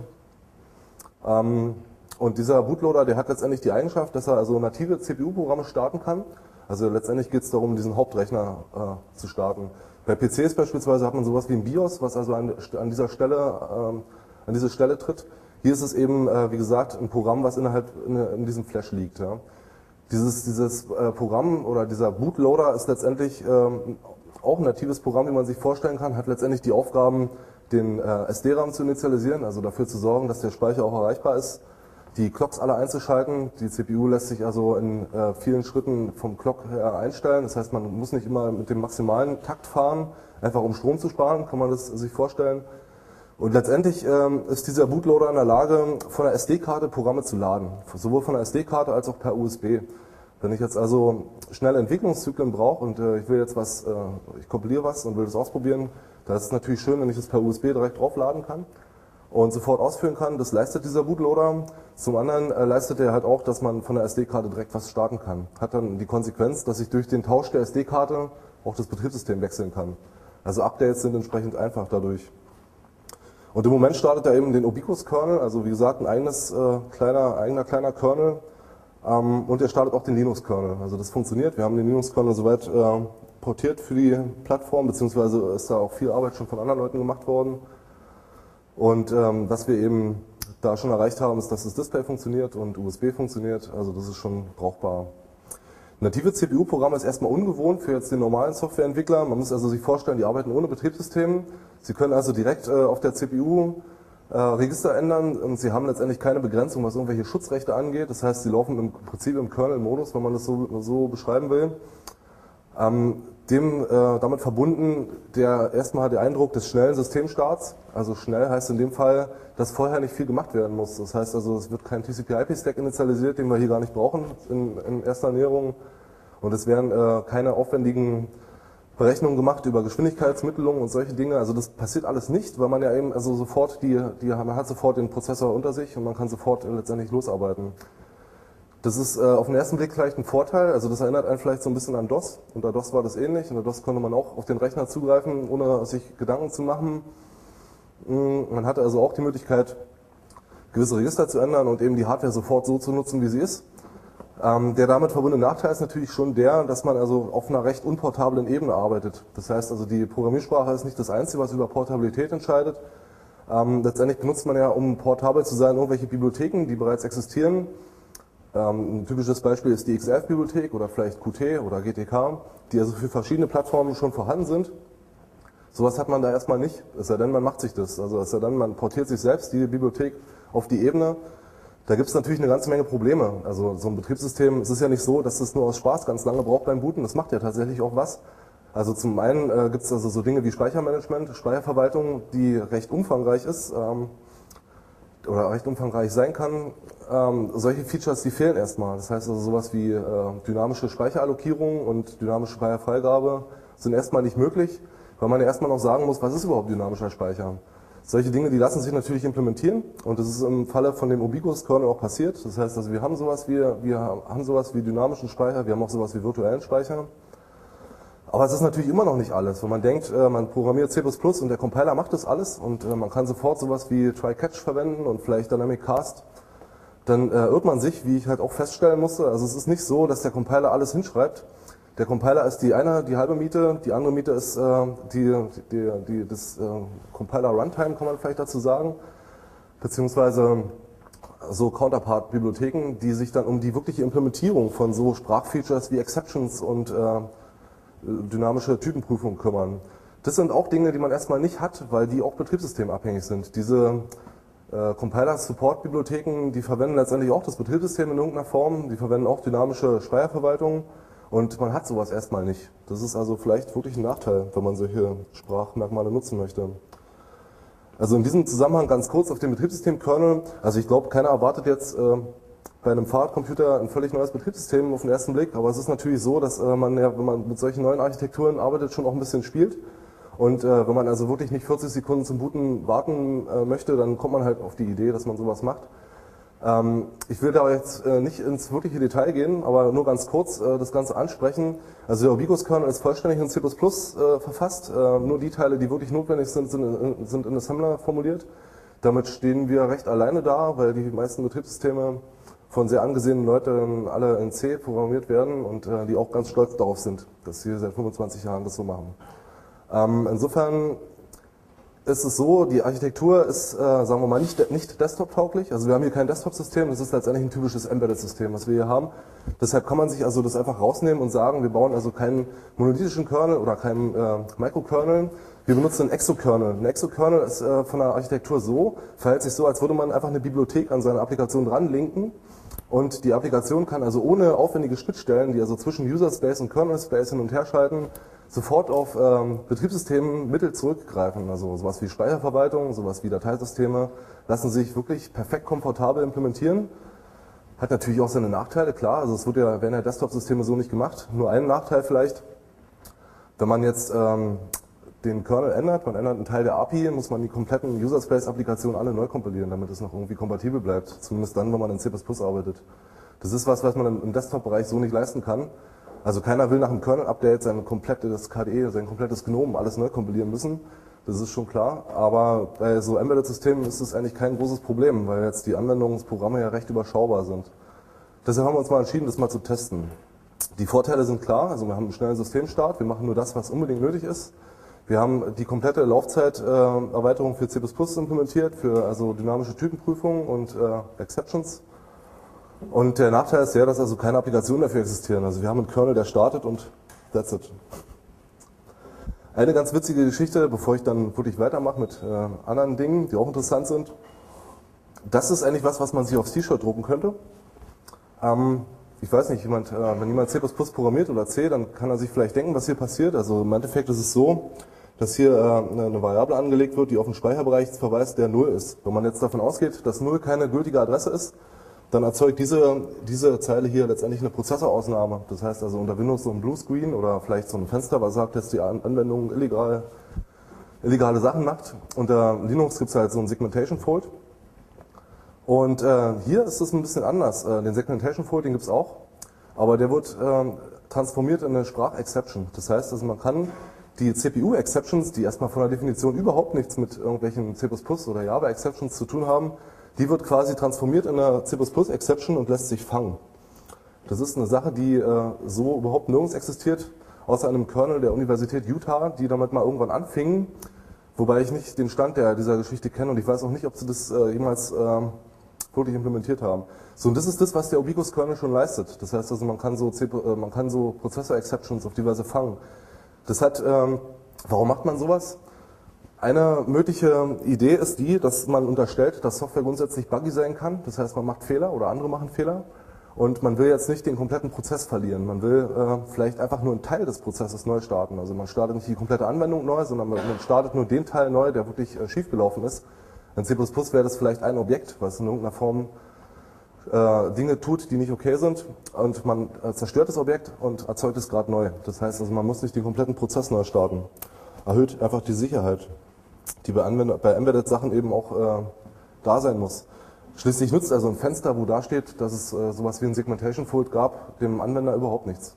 Und dieser Bootloader, der hat letztendlich die Eigenschaft, dass er also native CPU-Programme starten kann. Also letztendlich geht es darum, diesen Hauptrechner zu starten. Bei PCs beispielsweise hat man sowas wie ein BIOS, was also an diese Stelle tritt. Hier ist es eben, wie gesagt, ein Programm, was in diesem Flash liegt. Ja. Dieses Programm oder dieser Bootloader ist letztendlich auch ein natives Programm, wie man sich vorstellen kann, hat letztendlich die Aufgaben, den SD-RAM zu initialisieren, also dafür zu sorgen, dass der Speicher auch erreichbar ist, die Clocks alle einzuschalten. Die CPU lässt sich also in vielen Schritten vom Clock her einstellen. Das heißt, man muss nicht immer mit dem maximalen Takt fahren, einfach um Strom zu sparen, kann man das sich vorstellen. Und letztendlich ist dieser Bootloader in der Lage, von der SD-Karte Programme zu laden. Sowohl von der SD-Karte als auch per USB. Wenn ich jetzt also schnelle Entwicklungszyklen brauche und ich will jetzt ich kompiliere was und will das ausprobieren, da ist es natürlich schön, wenn ich das per USB direkt draufladen kann und sofort ausführen kann. Das leistet dieser Bootloader. Zum anderen leistet er halt auch, dass man von der SD-Karte direkt was starten kann. Hat dann die Konsequenz, dass ich durch den Tausch der SD-Karte auch das Betriebssystem wechseln kann. Also Updates sind entsprechend einfach dadurch. Und im Moment startet er eben den Ubicus-Kernel, also wie gesagt ein eigenes eigener kleiner Kernel. Und er startet auch den Linux-Kernel. Also das funktioniert. Wir haben den Linux-Kernel soweit portiert für die Plattform, beziehungsweise ist da auch viel Arbeit schon von anderen Leuten gemacht worden. Und was wir eben da schon erreicht haben, ist, dass das Display funktioniert und USB funktioniert. Also das ist schon brauchbar. Native CPU-Programme ist erstmal ungewohnt für jetzt den normalen Softwareentwickler. Man muss also sich vorstellen, die arbeiten ohne Betriebssystem. Sie können also direkt auf der CPU Register ändern und sie haben letztendlich keine Begrenzung, was irgendwelche Schutzrechte angeht. Das heißt, sie laufen im Prinzip im Kernel-Modus, wenn man das so beschreiben will. Damit verbunden erstmal der Eindruck des schnellen Systemstarts. Also schnell heißt in dem Fall, dass vorher nicht viel gemacht werden muss. Das heißt also, es wird kein TCP/IP-Stack initialisiert, den wir hier gar nicht brauchen in erster Ernährung. Und es werden keine aufwendigen Berechnungen gemacht über Geschwindigkeitsmittelungen und solche Dinge. Also das passiert alles nicht, weil man ja eben also sofort man hat sofort den Prozessor unter sich und man kann sofort letztendlich losarbeiten. Das ist auf den ersten Blick vielleicht ein Vorteil, also das erinnert einen vielleicht so ein bisschen an DOS. Unter DOS war das ähnlich, unter DOS konnte man auch auf den Rechner zugreifen, ohne sich Gedanken zu machen. Man hatte also auch die Möglichkeit, gewisse Register zu ändern und eben die Hardware sofort so zu nutzen, wie sie ist. Der damit verbundene Nachteil ist natürlich schon der, dass man also auf einer recht unportablen Ebene arbeitet. Das heißt also, die Programmiersprache ist nicht das Einzige, was über Portabilität entscheidet. Letztendlich benutzt man ja, um portabel zu sein, irgendwelche Bibliotheken, die bereits existieren. Ein typisches Beispiel ist die XF-Bibliothek oder vielleicht Qt oder GTK, die also für verschiedene Plattformen schon vorhanden sind. Sowas hat man da erstmal nicht, es sei denn, man macht sich das. Also es sei denn, man portiert sich selbst die Bibliothek auf die Ebene. Da gibt es natürlich eine ganze Menge Probleme. Also so ein Betriebssystem, es ist ja nicht so, dass es nur aus Spaß ganz lange braucht beim Booten, das macht ja tatsächlich auch was. Also zum einen gibt es also so Dinge wie Speichermanagement, Speicherverwaltung, die recht umfangreich ist oder recht umfangreich sein kann. Solche Features, die fehlen erstmal. Das heißt also sowas wie dynamische Speicherallokierung und dynamische Speicherfreigabe sind erstmal nicht möglich, weil man ja erstmal noch sagen muss, was ist überhaupt dynamischer Speicher. Solche Dinge, die lassen sich natürlich implementieren und das ist im Falle von dem Ubicus-Kernel auch passiert. Das heißt also, wir haben sowas wie dynamischen Speicher, wir haben auch sowas wie virtuellen Speicher. Aber es ist natürlich immer noch nicht alles, wenn man denkt, man programmiert C++ und der Compiler macht das alles und man kann sofort sowas wie Try-Catch verwenden und vielleicht Dynamic Cast, dann irrt man sich, wie ich halt auch feststellen musste. Also es ist nicht so, dass der Compiler alles hinschreibt. Der Compiler ist die halbe Miete, die andere Miete ist das Compiler Runtime, kann man vielleicht dazu sagen, beziehungsweise so Counterpart-Bibliotheken, die sich dann um die wirkliche Implementierung von so Sprachfeatures wie Exceptions und dynamische Typenprüfung kümmern. Das sind auch Dinge, die man erstmal nicht hat, weil die auch betriebssystemabhängig sind. Diese Compiler-Support-Bibliotheken, die verwenden letztendlich auch das Betriebssystem in irgendeiner Form, die verwenden auch dynamische Speicherverwaltung und man hat sowas erstmal nicht. Das ist also vielleicht wirklich ein Nachteil, wenn man solche Sprachmerkmale nutzen möchte. Also in diesem Zusammenhang ganz kurz auf den Betriebssystem-Kernel. Also ich glaube, keiner erwartet jetzt bei einem Fahrradcomputer ein völlig neues Betriebssystem auf den ersten Blick, aber es ist natürlich so, dass man ja, wenn man mit solchen neuen Architekturen arbeitet, schon auch ein bisschen spielt. Und wenn man also wirklich nicht 40 Sekunden zum Booten warten möchte, dann kommt man halt auf die Idee, dass man sowas macht. Ich will da jetzt nicht ins wirkliche Detail gehen, aber nur ganz kurz das Ganze ansprechen. Also der Ubicus-Kernel ist vollständig in C++ verfasst. Nur die Teile, die wirklich notwendig sind in Assembler formuliert. Damit stehen wir recht alleine da, weil die meisten Betriebssysteme von sehr angesehenen Leuten alle in C programmiert werden und die auch ganz stolz darauf sind, dass sie seit 25 Jahren das so machen. Insofern ist es so, die Architektur ist, sagen wir mal, nicht desktop-tauglich. Also wir haben hier kein Desktop-System, das ist letztendlich ein typisches Embedded-System, was wir hier haben. Deshalb kann man sich also das einfach rausnehmen und sagen, wir bauen also keinen monolithischen Kernel oder keinen Microkernel. Wir benutzen einen Exokernel. Ein Exokernel ist von der Architektur so, verhält sich so, als würde man einfach eine Bibliothek an seine Applikation dran linken. Und die Applikation kann also ohne aufwendige Schnittstellen, die also zwischen User Space und Kernel Space hin und her schalten, sofort auf Betriebssystemmittel zurückgreifen. Also sowas wie Speicherverwaltung, sowas wie Dateisysteme lassen sich wirklich perfekt komfortabel implementieren. Hat natürlich auch seine Nachteile, klar. Also es werden ja Desktop-Systeme so nicht gemacht. Nur einen Nachteil vielleicht, wenn man jetzt den Kernel ändert, man ändert einen Teil der API, muss man die kompletten User Space-Applikationen alle neu kompilieren, damit es noch irgendwie kompatibel bleibt. Zumindest dann, wenn man in C++ arbeitet. Das ist was man im Desktop-Bereich so nicht leisten kann. Also keiner will nach einem Kernel-Update sein komplettes KDE, sein komplettes GNOME alles neu kompilieren müssen, das ist schon klar, aber bei so Embedded-Systemen ist es eigentlich kein großes Problem, weil jetzt die Anwendungsprogramme ja recht überschaubar sind. Deshalb haben wir uns mal entschieden, das mal zu testen. Die Vorteile sind klar, also wir haben einen schnellen Systemstart, wir machen nur das, was unbedingt nötig ist. Wir haben die komplette Laufzeiterweiterung für C++ implementiert, für also dynamische Typenprüfung und Exceptions. Und der Nachteil ist ja, dass also keine Applikationen dafür existieren. Also wir haben einen Kernel, der startet und that's it. Eine ganz witzige Geschichte, bevor ich dann wirklich weitermache mit anderen Dingen, die auch interessant sind. Das ist eigentlich was man sich aufs T-Shirt drucken könnte. Ich weiß nicht, wenn jemand C++ programmiert oder C, dann kann er sich vielleicht denken, was hier passiert. Also im Endeffekt ist es so, dass hier eine Variable angelegt wird, die auf einen Speicherbereich verweist, der 0 ist. Wenn man jetzt davon ausgeht, dass 0 keine gültige Adresse ist, dann erzeugt diese Zeile hier letztendlich eine Prozessorausnahme. Das heißt also unter Windows so ein Bluescreen oder vielleicht so ein Fenster, was sagt, dass die Anwendung illegale Sachen macht. Unter Linux gibt es halt so einen Segmentation Fault. Und hier ist es ein bisschen anders. Den Segmentation Fault, den gibt es auch, aber der wird transformiert in eine Sprachexception. Das heißt, also man kann die CPU-Exceptions, die erstmal von der Definition überhaupt nichts mit irgendwelchen C++ oder Java-Exceptions zu tun haben, die wird quasi transformiert in eine C++-Exception und lässt sich fangen. Das ist eine Sache, die so überhaupt nirgends existiert, außer einem Kernel der Universität Utah, die damit mal irgendwann anfingen, wobei ich nicht den Stand dieser Geschichte kenne und ich weiß auch nicht, ob sie das jemals wirklich implementiert haben. So, und das ist das, was der Ubiquus-Kernel schon leistet. Das heißt also, man kann so Prozessor-Exceptions auf die Weise fangen. Das hat, warum macht man sowas? Eine mögliche Idee ist die, dass man unterstellt, dass Software grundsätzlich buggy sein kann. Das heißt, man macht Fehler oder andere machen Fehler. Und man will jetzt nicht den kompletten Prozess verlieren. Man will vielleicht einfach nur einen Teil des Prozesses neu starten. Also man startet nicht die komplette Anwendung neu, sondern man startet nur den Teil neu, der wirklich schiefgelaufen ist. In C++ wäre das vielleicht ein Objekt, was in irgendeiner Form Dinge tut, die nicht okay sind. Und man zerstört das Objekt und erzeugt es gerade neu. Das heißt also, man muss nicht den kompletten Prozess neu starten. Erhöht einfach die Sicherheit, die bei Embedded-Sachen eben auch da sein muss. Schließlich nützt also ein Fenster, wo da steht, dass es sowas wie ein Segmentation Fault gab, dem Anwender überhaupt nichts.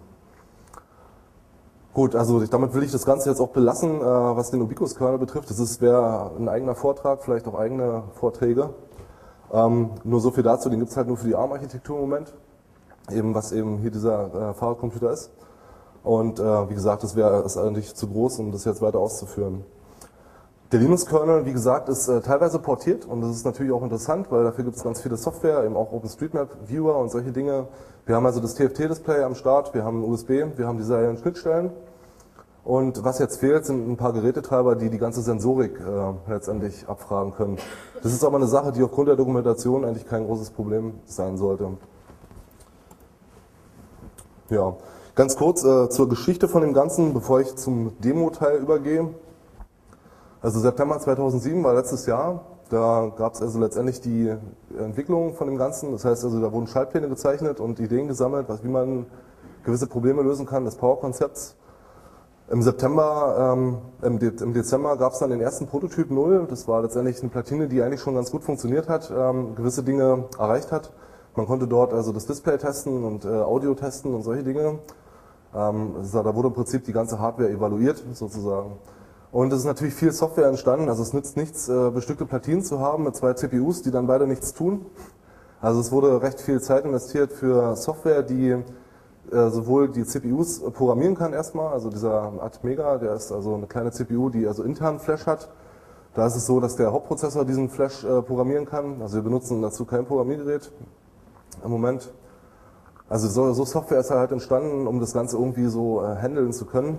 Gut, also damit will ich das Ganze jetzt auch belassen, was den Ubiquus-Kernel betrifft. Das wäre ein eigener Vortrag, vielleicht auch eigene Vorträge. Nur so viel dazu, den gibt es halt nur für die ARM-Architektur im Moment, was eben hier dieser Fahrradcomputer ist. Und wie gesagt, das ist eigentlich zu groß, um das jetzt weiter auszuführen. Der Linux-Kernel, wie gesagt, ist teilweise portiert und das ist natürlich auch interessant, weil dafür gibt es ganz viele Software, eben auch OpenStreetMap-Viewer und solche Dinge. Wir haben also das TFT-Display am Start, wir haben USB, wir haben die seriellen Schnittstellen. Und was jetzt fehlt, sind ein paar Gerätetreiber, die die ganze Sensorik letztendlich abfragen können. Das ist aber eine Sache, die aufgrund der Dokumentation eigentlich kein großes Problem sein sollte. Ja, ganz kurz zur Geschichte von dem Ganzen, bevor ich zum Demo-Teil übergehe. Also September 2007 war letztes Jahr, da gab es also letztendlich die Entwicklung von dem Ganzen. Das heißt also, da wurden Schaltpläne gezeichnet und Ideen gesammelt, wie man gewisse Probleme lösen kann des Power-Konzepts. Im Dezember gab es dann den ersten Prototyp 0. Das war letztendlich eine Platine, die eigentlich schon ganz gut funktioniert hat, gewisse Dinge erreicht hat. Man konnte dort also das Display testen und Audio testen und solche Dinge. Da wurde im Prinzip die ganze Hardware evaluiert sozusagen. Und es ist natürlich viel Software entstanden, also es nützt nichts, bestückte Platinen zu haben mit zwei CPUs, die dann beide nichts tun. Also es wurde recht viel Zeit investiert für Software, die sowohl die CPUs programmieren kann erstmal, also dieser Atmega, der ist also eine kleine CPU, die also intern Flash hat. Da ist es so, dass der Hauptprozessor diesen Flash programmieren kann, also wir benutzen dazu kein Programmiergerät im Moment. Also so Software ist halt entstanden, um das Ganze irgendwie so handeln zu können.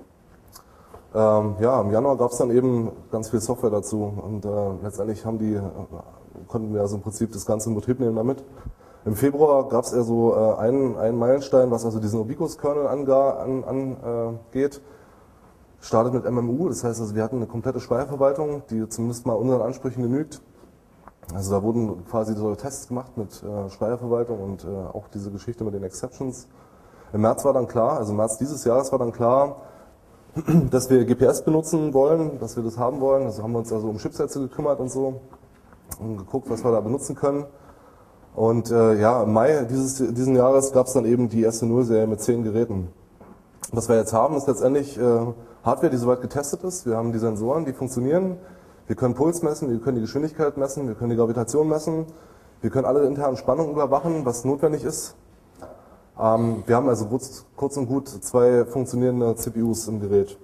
Ja, im Januar gab es dann eben ganz viel Software dazu und letztendlich konnten wir also im Prinzip das Ganze in Betrieb nehmen damit. Im Februar gab es eher so einen Meilenstein, was also diesen Ubiquus-Kernel angeht. Startet mit MMU, das heißt also wir hatten eine komplette Speicherverwaltung, die zumindest mal unseren Ansprüchen genügt. Also da wurden quasi so Tests gemacht mit Speicherverwaltung und auch diese Geschichte mit den Exceptions. Im März war dann klar, also im März dieses Jahres war dann klar, dass wir GPS benutzen wollen, dass wir das haben wollen. Also haben wir uns also um Chipsätze gekümmert und so und geguckt, was wir da benutzen können. Und ja, im Mai diesen Jahres gab es dann eben die erste Null-Serie mit 10 Geräten. Was wir jetzt haben, ist letztendlich Hardware, die soweit getestet ist. Wir haben die Sensoren, die funktionieren. Wir können Puls messen, wir können die Geschwindigkeit messen, wir können die Gravitation messen. Wir können alle internen Spannungen überwachen, was notwendig ist. Wir haben also kurz und gut 2 funktionierende CPUs im Gerät.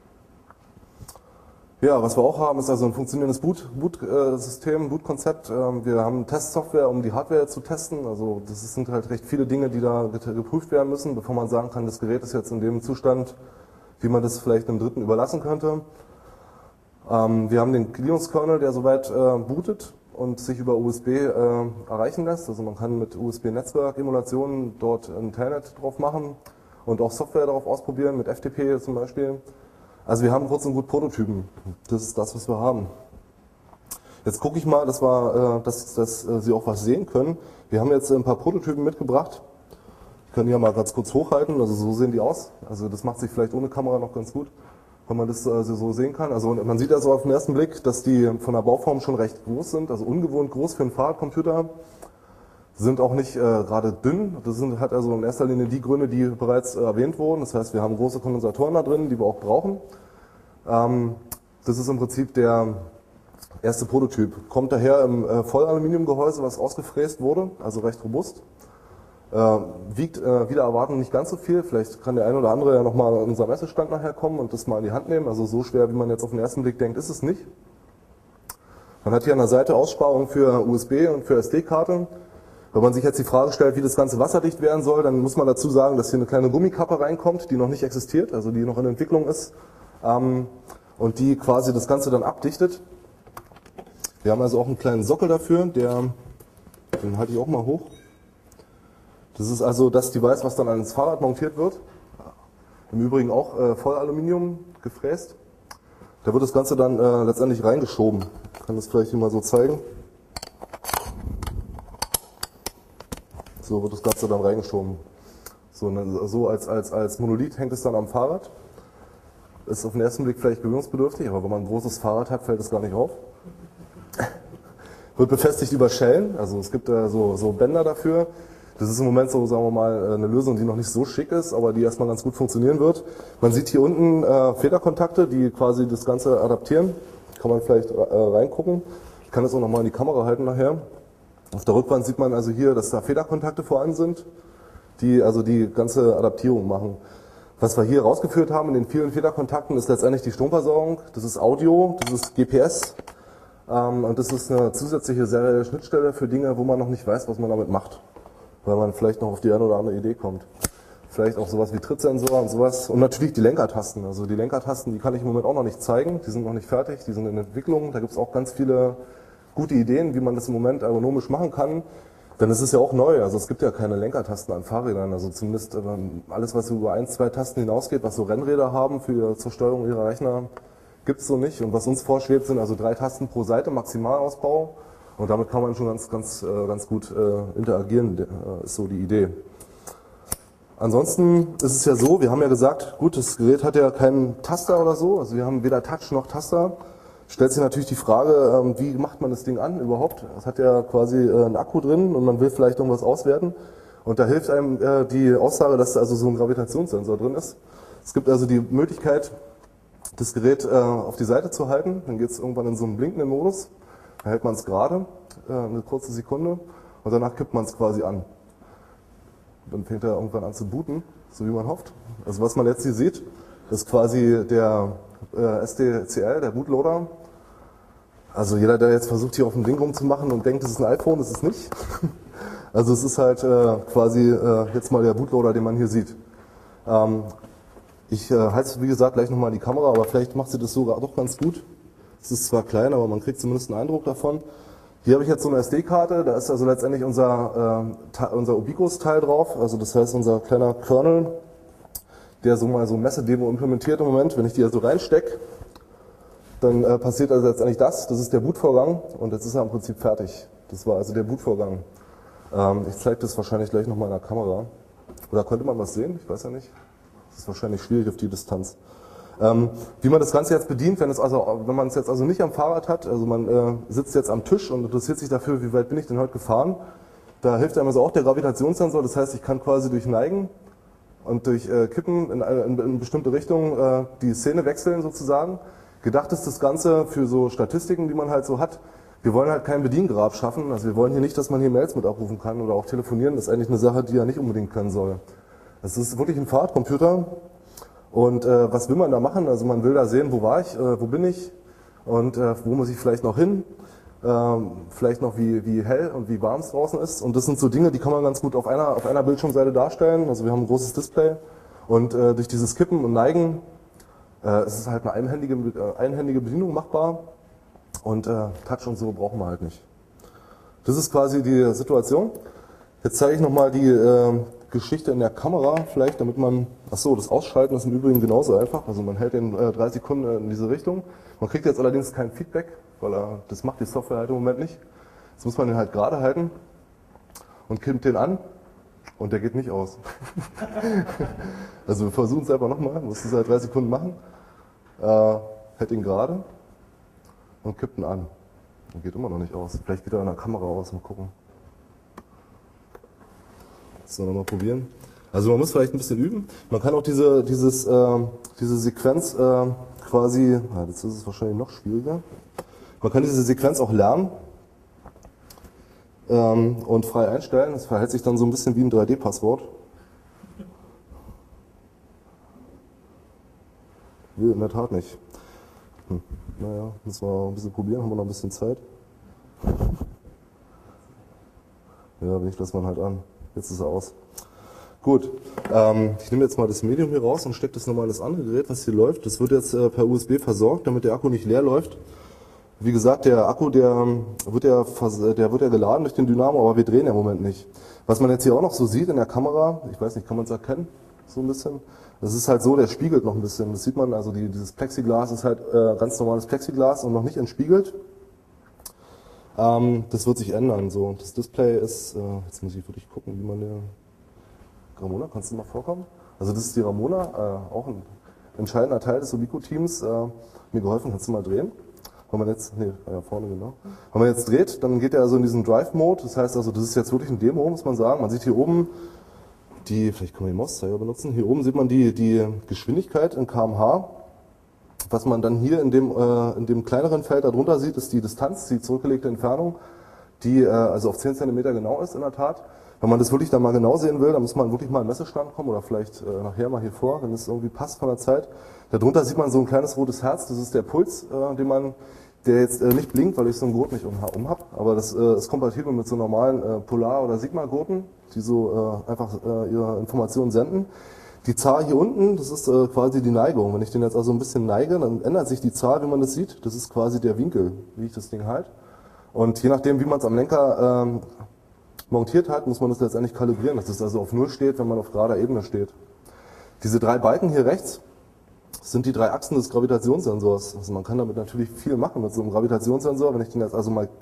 Ja, was wir auch haben, ist also ein funktionierendes Boot-System, Boot-Konzept. Wir haben Testsoftware, um die Hardware zu testen. Also das sind halt recht viele Dinge, die da geprüft werden müssen, bevor man sagen kann, das Gerät ist jetzt in dem Zustand, wie man das vielleicht einem Dritten überlassen könnte. Wir haben den Linux-Kernel, der soweit bootet und sich über USB erreichen lässt. Also man kann mit USB-Netzwerk-Emulationen dort ein Telnet drauf machen und auch Software darauf ausprobieren, mit FTP zum Beispiel. Also wir haben kurz und gut Prototypen. Das ist das, was wir haben. Jetzt gucke ich mal, dass Sie auch was sehen können. Wir haben jetzt ein paar Prototypen mitgebracht. Ich kann die ja mal ganz kurz hochhalten. Also so sehen die aus. Also das macht sich vielleicht ohne Kamera noch ganz gut, wenn man das so sehen kann. Also man sieht also auf den ersten Blick, dass die von der Bauform schon recht groß sind. Also ungewohnt groß für einen Fahrradcomputer. Sind auch nicht gerade dünn. Das sind halt also in erster Linie die Gründe, die bereits erwähnt wurden. Das heißt, wir haben große Kondensatoren da drin, die wir auch brauchen. Das ist im Prinzip der erste Prototyp. Kommt daher im Vollaluminiumgehäuse, was ausgefräst wurde, also recht robust. Wiegt wieder erwarten nicht ganz so viel. Vielleicht kann der eine oder andere ja nochmal an unser Messestand nachher kommen und das mal in die Hand nehmen. Also so schwer, wie man jetzt auf den ersten Blick denkt, ist es nicht. Man hat hier an der Seite Aussparungen für USB und für SD-Karte. Wenn man sich jetzt die Frage stellt, wie das Ganze wasserdicht werden soll, dann muss man dazu sagen, dass hier eine kleine Gummikappe reinkommt, die noch nicht existiert, also die noch in Entwicklung ist und die quasi das Ganze dann abdichtet. Wir haben also auch einen kleinen Sockel dafür, den halte ich auch mal hoch. Das ist also das Device, was dann ans Fahrrad montiert wird. Im Übrigen auch Vollaluminium gefräst. Da wird das Ganze dann letztendlich reingeschoben. Ich kann das vielleicht hier mal so zeigen. So wird das Ganze dann reingeschoben. So als Monolith hängt es dann am Fahrrad. Ist auf den ersten Blick vielleicht gewöhnungsbedürftig, aber wenn man ein großes Fahrrad hat, fällt es gar nicht auf. Wird befestigt über Schellen, also es gibt so Bänder dafür. Das ist im Moment so, sagen wir mal, eine Lösung, die noch nicht so schick ist, aber die erstmal ganz gut funktionieren wird. Man sieht hier unten Federkontakte, die quasi das Ganze adaptieren. Kann man vielleicht reingucken. Ich kann das auch nochmal in die Kamera halten nachher. Auf der Rückwand sieht man also hier, dass da Federkontakte vorhanden sind, die also die ganze Adaptierung machen. Was wir hier rausgeführt haben in den vielen Federkontakten ist letztendlich die Stromversorgung. Das ist Audio, das ist GPS und das ist eine zusätzliche serielle Schnittstelle für Dinge, wo man noch nicht weiß, was man damit macht. Weil man vielleicht noch auf die eine oder andere Idee kommt. Vielleicht auch sowas wie Trittsensor und sowas. Und natürlich die Lenkertasten. Also die Lenkertasten, die kann ich im Moment auch noch nicht zeigen. Die sind noch nicht fertig, die sind in Entwicklung. Da gibt es auch ganz viele gute Ideen, wie man das im Moment ergonomisch machen kann. Denn es ist ja auch neu, also es gibt ja keine Lenkertasten an Fahrrädern, also zumindest alles, was über 1, 2 Tasten hinausgeht, was so Rennräder haben zur Steuerung ihrer Rechner, gibt es so nicht. Und was uns vorschwebt, sind also 3 Tasten pro Seite Maximalausbau und damit kann man schon ganz gut interagieren, ist so die Idee. Ansonsten ist es ja so, wir haben ja gesagt, gut, das Gerät hat ja keinen Taster oder so, also wir haben weder Touch noch Taster. Stellt sich natürlich die Frage, wie macht man das Ding an überhaupt? Es hat ja quasi einen Akku drin und man will vielleicht irgendwas auswerten. Und da hilft einem die Aussage, dass da also so ein Gravitationssensor drin ist. Es gibt also die Möglichkeit, das Gerät auf die Seite zu halten. Dann geht es irgendwann in so einen blinkenden Modus. Da hält man es gerade, eine kurze Sekunde, und danach kippt man es quasi an. Dann fängt er irgendwann an zu booten, so wie man hofft. Also was man jetzt hier sieht, ist quasi der SDCL, der Bootloader. Also jeder, der jetzt versucht, hier auf dem Ding rumzumachen und denkt, das ist ein iPhone, das ist es nicht. Also es ist halt quasi jetzt mal der Bootloader, den man hier sieht. Ich halte es, wie gesagt, gleich nochmal in die Kamera, aber vielleicht macht sie das sogar doch ganz gut. Es ist zwar klein, aber man kriegt zumindest einen Eindruck davon. Hier habe ich jetzt so eine SD-Karte, da ist also letztendlich unser Ubicus-Teil drauf, also das heißt unser kleiner Kernel, der so mal so ein Messedemo implementiert im Moment. Wenn ich die also reinstecke, dann passiert also letztendlich das ist der Bootvorgang und jetzt ist er im Prinzip fertig. Das war also der Bootvorgang. Ich zeige das wahrscheinlich gleich nochmal in der Kamera. Oder könnte man was sehen? Ich weiß ja nicht. Das ist wahrscheinlich schwierig auf die Distanz. Wie man das Ganze jetzt bedient, wenn man es jetzt also nicht am Fahrrad hat, also man sitzt jetzt am Tisch und interessiert sich dafür, wie weit bin ich denn heute gefahren, da hilft einem also auch der Gravitationssensor, das heißt, ich kann quasi durch Neigen und durch Kippen in eine bestimmte Richtung die Szene wechseln sozusagen. Gedacht ist das Ganze für so Statistiken, die man halt so hat. Wir wollen halt kein Bediengrab schaffen, also wir wollen hier nicht, dass man hier Mails mit abrufen kann oder auch telefonieren. Das ist eigentlich eine Sache, die er nicht unbedingt können soll. Es ist wirklich ein Fahrradcomputer. Und was will man da machen? Also man will da sehen, wo war ich, wo bin ich und wo muss ich vielleicht noch hin, vielleicht noch wie hell und wie warm es draußen ist. Und das sind so Dinge, die kann man ganz gut auf einer Bildschirmseite darstellen. Also wir haben ein großes Display und durch dieses Kippen und Neigen ist es halt eine einhändige Bedienung machbar und Touch und so brauchen wir halt nicht. Das ist quasi die Situation. Jetzt zeige ich nochmal die Geschichte in der Kamera, vielleicht, damit man, achso, das Ausschalten ist im Übrigen genauso einfach, also man hält den 3 Sekunden in diese Richtung. Man kriegt jetzt allerdings kein Feedback, weil das macht die Software halt im Moment nicht. Jetzt muss man den halt gerade halten und kippt den an und der geht nicht aus. Also wir versuchen es einfach nochmal, muss das halt 3 Sekunden machen, hält ihn gerade und kippt ihn an. Und geht immer noch nicht aus. Vielleicht geht er an der Kamera aus, mal gucken. Das nochmal probieren. Also man muss vielleicht ein bisschen üben. Man kann auch diese Sequenz quasi, jetzt ist es wahrscheinlich noch schwieriger. Man kann diese Sequenz auch lernen und frei einstellen. Das verhält sich dann so ein bisschen wie ein 3D-Passwort. Will in der Tat nicht. Naja, müssen wir ein bisschen probieren, haben wir noch ein bisschen Zeit. Ja, ich lasse man halt an. Jetzt ist er aus. Gut, ich nehme jetzt mal das Medium hier raus und stecke das nochmal in das andere Gerät, was hier läuft. Das wird jetzt per USB versorgt, damit der Akku nicht leer läuft. Wie gesagt, der Akku, der wird ja geladen durch den Dynamo, aber wir drehen ja im Moment nicht. Was man jetzt hier auch noch so sieht in der Kamera, ich weiß nicht, kann man es erkennen? So ein bisschen. Das ist halt so, der spiegelt noch ein bisschen. Das sieht man, also dieses Plexiglas ist halt ganz normales Plexiglas und noch nicht entspiegelt. Das wird sich ändern. So. Das Display ist, jetzt muss ich wirklich gucken, wie man der Ramona, kannst du mal vorkommen? Also das ist die Ramona, auch ein entscheidender Teil des Ubico-Teams. Mir geholfen, kannst du mal drehen? Wenn man jetzt, vorne genau. Wenn man jetzt dreht, dann geht er also in diesen Drive-Mode. Das heißt also, das ist jetzt wirklich ein Demo, muss man sagen. Man sieht hier oben vielleicht können wir die Mauszeiger benutzen. Hier oben sieht man die Geschwindigkeit in km/h. Was man dann hier in dem kleineren Feld darunter sieht, ist die Distanz, die zurückgelegte Entfernung, die also auf 10 cm genau ist in der Tat. Wenn man das wirklich dann mal genau sehen will, dann muss man wirklich mal an den Messestand kommen oder vielleicht nachher mal hier vor, wenn es irgendwie passt von der Zeit. Darunter sieht man so ein kleines rotes Herz, das ist der Puls, der jetzt nicht blinkt, weil ich so einen Gurt nicht um habe, aber das ist kompatibel mit so normalen Polar- oder Sigma-Gurten, die so einfach ihre Informationen senden. Die Zahl hier unten, das ist quasi die Neigung. Wenn ich den jetzt also ein bisschen neige, dann ändert sich die Zahl, wie man das sieht. Das ist quasi der Winkel, wie ich das Ding halte. Und je nachdem, wie man es am Lenker montiert hat, muss man das letztendlich kalibrieren, dass es also auf 0 steht, wenn man auf gerader Ebene steht. Diese 3 Balken hier rechts sind die 3 Achsen des Gravitationssensors. Also man kann damit natürlich viel machen mit so einem Gravitationssensor. Wenn ich den jetzt also mal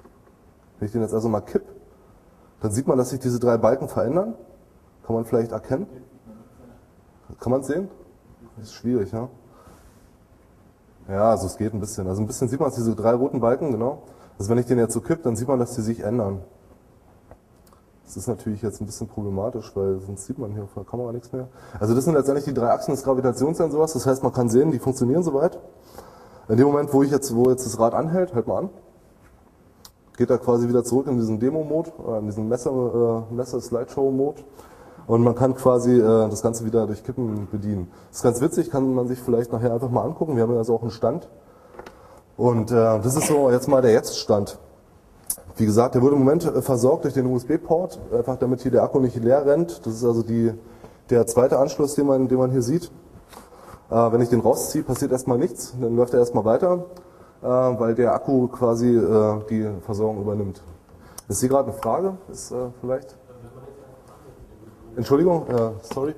kipp, dann sieht man, dass sich diese 3 Balken verändern. Kann man vielleicht erkennen? Kann man es sehen? Das ist schwierig, ja? Ja, also es geht ein bisschen. Also ein bisschen sieht man es, diese 3 roten Balken, genau. Also wenn ich den jetzt so kipp, dann sieht man, dass die sich ändern. Das ist natürlich jetzt ein bisschen problematisch, weil sonst sieht man hier auf der Kamera nichts mehr. Also das sind letztendlich die 3 Achsen des Gravitationssensors. Das heißt, man kann sehen, die funktionieren soweit. In dem Moment, wo jetzt das Rad anhält, halt mal an, geht er quasi wieder zurück in diesen Demo-Mode, in diesen Messer-Slideshow-Mode. Und man kann quasi das Ganze wieder durch Kippen bedienen. Das ist ganz witzig, kann man sich vielleicht nachher einfach mal angucken. Wir haben also auch einen Stand. Und das ist so jetzt mal der Jetzt-Stand. Wie gesagt, der wird im Moment versorgt durch den USB-Port, einfach damit hier der Akku nicht leer rennt. Das ist also der zweite Anschluss, den man hier sieht. Wenn ich den rausziehe, passiert erstmal nichts, dann läuft er erstmal weiter, weil der Akku quasi die Versorgung übernimmt. Ist hier gerade eine Frage? Ist vielleicht? Entschuldigung, sorry.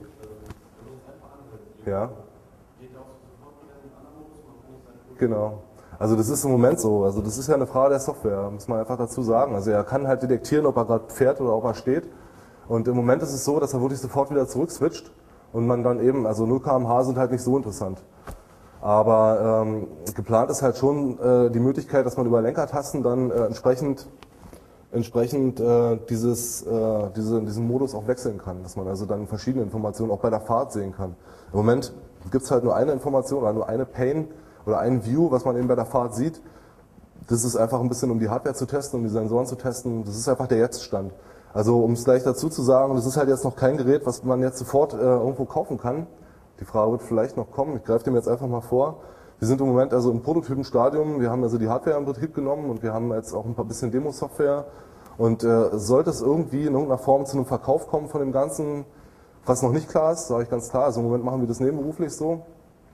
Ja. Genau. Also das ist im Moment so. Also das ist ja eine Frage der Software, muss man einfach dazu sagen. Also er kann halt detektieren, ob er gerade fährt oder ob er steht. Und im Moment ist es so, dass er wirklich sofort wieder zurück switcht und man dann eben, also 0 km/h sind halt nicht so interessant. Aber geplant ist halt schon die Möglichkeit, dass man über Lenkertasten dann entsprechend entsprechend diesen Modus auch wechseln kann, dass man also dann verschiedene Informationen auch bei der Fahrt sehen kann. Im Moment gibt es halt nur eine Information oder nur eine Pane oder ein View, was man eben bei der Fahrt sieht. Das ist einfach ein bisschen, um die Hardware zu testen, um die Sensoren zu testen. Das ist einfach der Jetztstand. Also um es gleich dazu zu sagen, das ist halt jetzt noch kein Gerät, was man jetzt sofort irgendwo kaufen kann. Die Frage wird vielleicht noch kommen. Ich greife dem jetzt einfach mal vor. Wir sind im Moment also im Prototypenstadium. Wir haben also die Hardware in Betrieb genommen und wir haben jetzt auch ein bisschen Demo-Software. Und sollte es irgendwie in irgendeiner Form zu einem Verkauf kommen von dem Ganzen, was noch nicht klar ist, sage ich ganz klar, also im Moment machen wir das nebenberuflich so,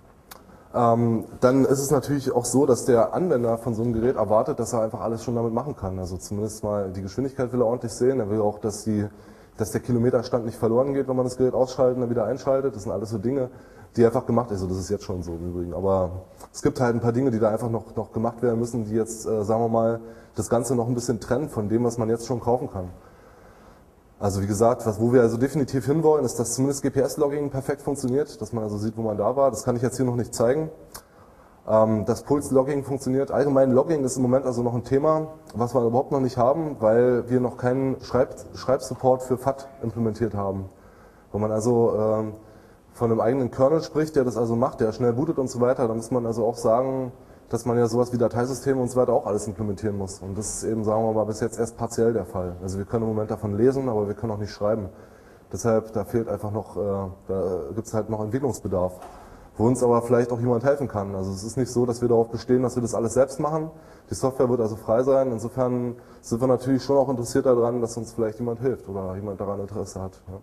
dann ist es natürlich auch so, dass der Anwender von so einem Gerät erwartet, dass er einfach alles schon damit machen kann. Also zumindest mal die Geschwindigkeit will er ordentlich sehen. Er will auch, dass der Kilometerstand nicht verloren geht, wenn man das Gerät ausschaltet und dann wieder einschaltet. Das sind alles so Dinge, die einfach gemacht sind. Also das ist jetzt schon so im Übrigen. Aber es gibt halt ein paar Dinge, die da einfach noch gemacht werden müssen, die jetzt, sagen wir mal, das Ganze noch ein bisschen trennen von dem, was man jetzt schon kaufen kann. Also wie gesagt, wo wir also definitiv hinwollen, ist, dass zumindest GPS-Logging perfekt funktioniert, dass man also sieht, wo man da war. Das kann ich jetzt hier noch nicht zeigen. Das Puls-Logging funktioniert. Allgemein Logging ist im Moment also noch ein Thema, was wir überhaupt noch nicht haben, weil wir noch keinen Schreibsupport für FAT implementiert haben. Wenn man also von einem eigenen Kernel spricht, der das also macht, der schnell bootet und so weiter, dann muss man also auch sagen, dass man ja sowas wie Dateisysteme und so weiter auch alles implementieren muss. Und das ist eben, sagen wir mal, bis jetzt erst partiell der Fall. Also wir können im Moment davon lesen, aber wir können auch nicht schreiben. Deshalb, da fehlt einfach noch, da gibt es halt noch Entwicklungsbedarf, wo uns aber vielleicht auch jemand helfen kann. Also es ist nicht so, dass wir darauf bestehen, dass wir das alles selbst machen. Die Software wird also frei sein. Insofern sind wir natürlich schon auch interessiert daran, dass uns vielleicht jemand hilft oder jemand daran Interesse hat. Ja.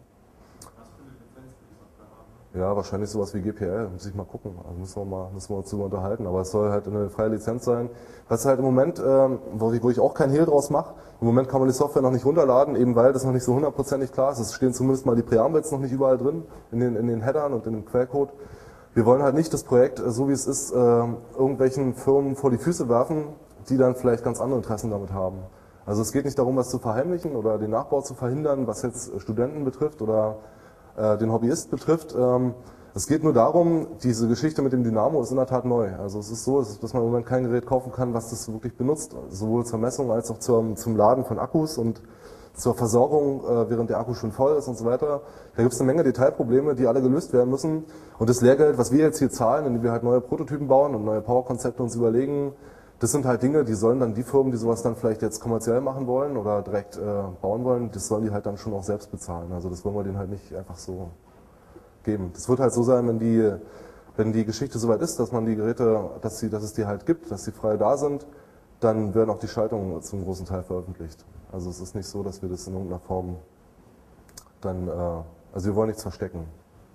Ja, wahrscheinlich sowas wie GPL, muss ich mal gucken. Also müssen wir uns darüber unterhalten. Aber es soll halt eine freie Lizenz sein. Was halt im Moment, wo ich auch kein Hehl draus mache, im Moment kann man die Software noch nicht runterladen, eben weil das noch nicht so hundertprozentig klar ist. Es stehen zumindest mal die Präambels noch nicht überall drin, in den Headern und in dem Quellcode. Wir wollen halt nicht das Projekt, so wie es ist, irgendwelchen Firmen vor die Füße werfen, die dann vielleicht ganz andere Interessen damit haben. Also es geht nicht darum, was zu verheimlichen oder den Nachbau zu verhindern, was jetzt Studenten betrifft oder den Hobbyist betrifft. Es geht nur darum, diese Geschichte mit dem Dynamo ist in der Tat neu. Also es ist so, dass man im Moment kein Gerät kaufen kann, was das wirklich benutzt. Sowohl zur Messung als auch zum Laden von Akkus und zur Versorgung, während der Akku schon voll ist und so weiter. Da gibt es eine Menge Detailprobleme, die alle gelöst werden müssen. Und das Lehrgeld, was wir jetzt hier zahlen, indem wir halt neue Prototypen bauen und neue Powerkonzepte uns überlegen, das sind halt Dinge, die sollen dann die Firmen, die sowas dann vielleicht jetzt kommerziell machen wollen oder direkt bauen wollen, das sollen die halt dann schon auch selbst bezahlen. Also das wollen wir denen halt nicht einfach so geben. Das wird halt so sein, wenn die Geschichte soweit ist, dass man die Geräte, dass es die halt gibt, dass sie frei da sind, dann werden auch die Schaltungen zum großen Teil veröffentlicht. Also es ist nicht so, dass wir das in irgendeiner Form dann, also wir wollen nichts verstecken.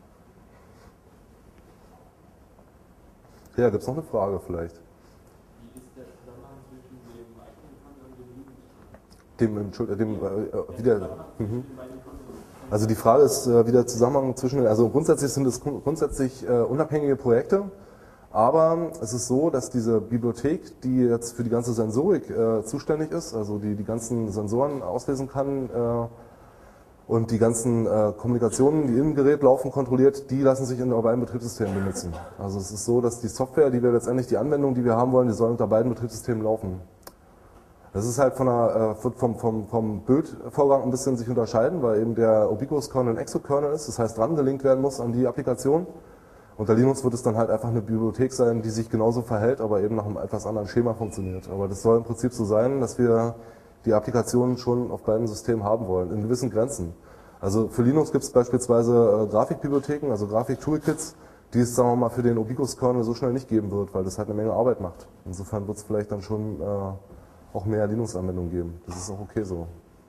Ja, gibt es noch eine Frage vielleicht? Wie ist der Zusammenhang zwischen dem Also die Frage ist, wie der Zusammenhang zwischen, also grundsätzlich sind es unabhängige Projekte, aber es ist so, dass diese Bibliothek, die jetzt für die ganze Sensorik zuständig ist, also die ganzen Sensoren auslesen kann und die ganzen Kommunikationen, die im Gerät laufen, kontrolliert, die lassen sich in beiden Betriebssystemen benutzen. Also es ist so, dass die Software, die wir letztendlich, die Anwendung, die wir haben wollen, die soll unter beiden Betriebssystemen laufen. Das ist halt vom Bildvorgang ein bisschen sich unterscheiden, weil eben der Ubiquitous-Kernel ein Exokernel ist, das heißt dran gelinkt werden muss an die Applikation. Unter Linux wird es dann halt einfach eine Bibliothek sein, die sich genauso verhält, aber eben nach einem etwas anderen Schema funktioniert. Aber das soll im Prinzip so sein, dass wir die Applikationen schon auf beiden Systemen haben wollen, in gewissen Grenzen. Also für Linux gibt es beispielsweise Grafikbibliotheken, also Grafik-Toolkits, die es, sagen wir mal, für den Ubiquitous-Kernel so schnell nicht geben wird, weil das halt eine Menge Arbeit macht. Insofern wird es vielleicht dann schon auch mehr Linux-Anwendungen geben. Das ist auch okay so.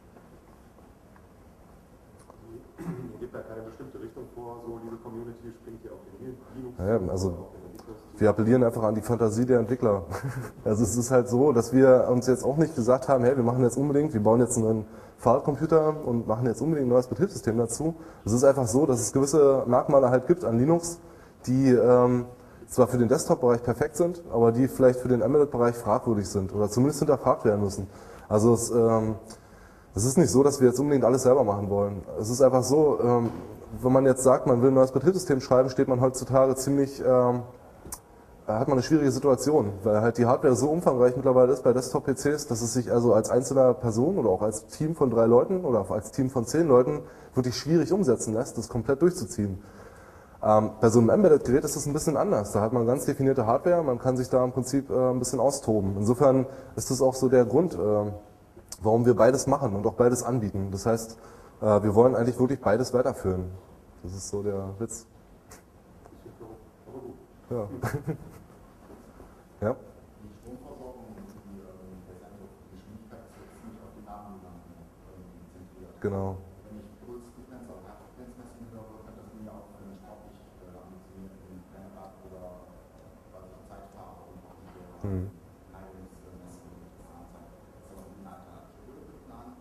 Ihr gebt da keine bestimmte Richtung vor, so diese Community springt hier auf den Linux. Ja, also wir appellieren einfach an die Fantasie der Entwickler. Also es ist halt so, dass wir uns jetzt auch nicht gesagt haben, hey, wir machen jetzt unbedingt, wir bauen jetzt einen Fahrradcomputer und machen jetzt unbedingt ein neues Betriebssystem dazu. Es ist einfach so, dass es gewisse Merkmale halt gibt an Linux, die zwar für den Desktop-Bereich perfekt sind, aber die vielleicht für den Embedded-Bereich fragwürdig sind oder zumindest hinterfragt werden müssen. Also es ist nicht so, dass wir jetzt unbedingt alles selber machen wollen. Es ist einfach so, wenn man jetzt sagt, man will ein neues Betriebssystem schreiben, steht man heutzutage ziemlich hat man eine schwierige Situation, weil halt die Hardware so umfangreich mittlerweile ist bei Desktop-PCs, dass es sich also als einzelner Person oder auch als Team von 3 Leuten oder auch als Team von 10 Leuten wirklich schwierig umsetzen lässt, das komplett durchzuziehen. Bei so einem Embedded-Gerät ist das ein bisschen anders. Da hat man ganz definierte Hardware, man kann sich da im Prinzip ein bisschen austoben. Insofern ist das auch so der Grund, warum wir beides machen und auch beides anbieten. Das heißt, wir wollen eigentlich wirklich beides weiterführen. Das ist so der Witz. Ja. Ja. Die Stromversorgung und die Geschwindigkeit ist jetzt nicht auf die Datenbanken zentriert. Genau. Wenn ich Pulsfrequenz oder Herzfrequenzmessungen höre, kann das mir auch für eine sportlich ambitionierten Rennrad oder weil ich Zeit fahre und auch nicht Leistungsmessungen anzeigen. Ist das eine Alternative geplant?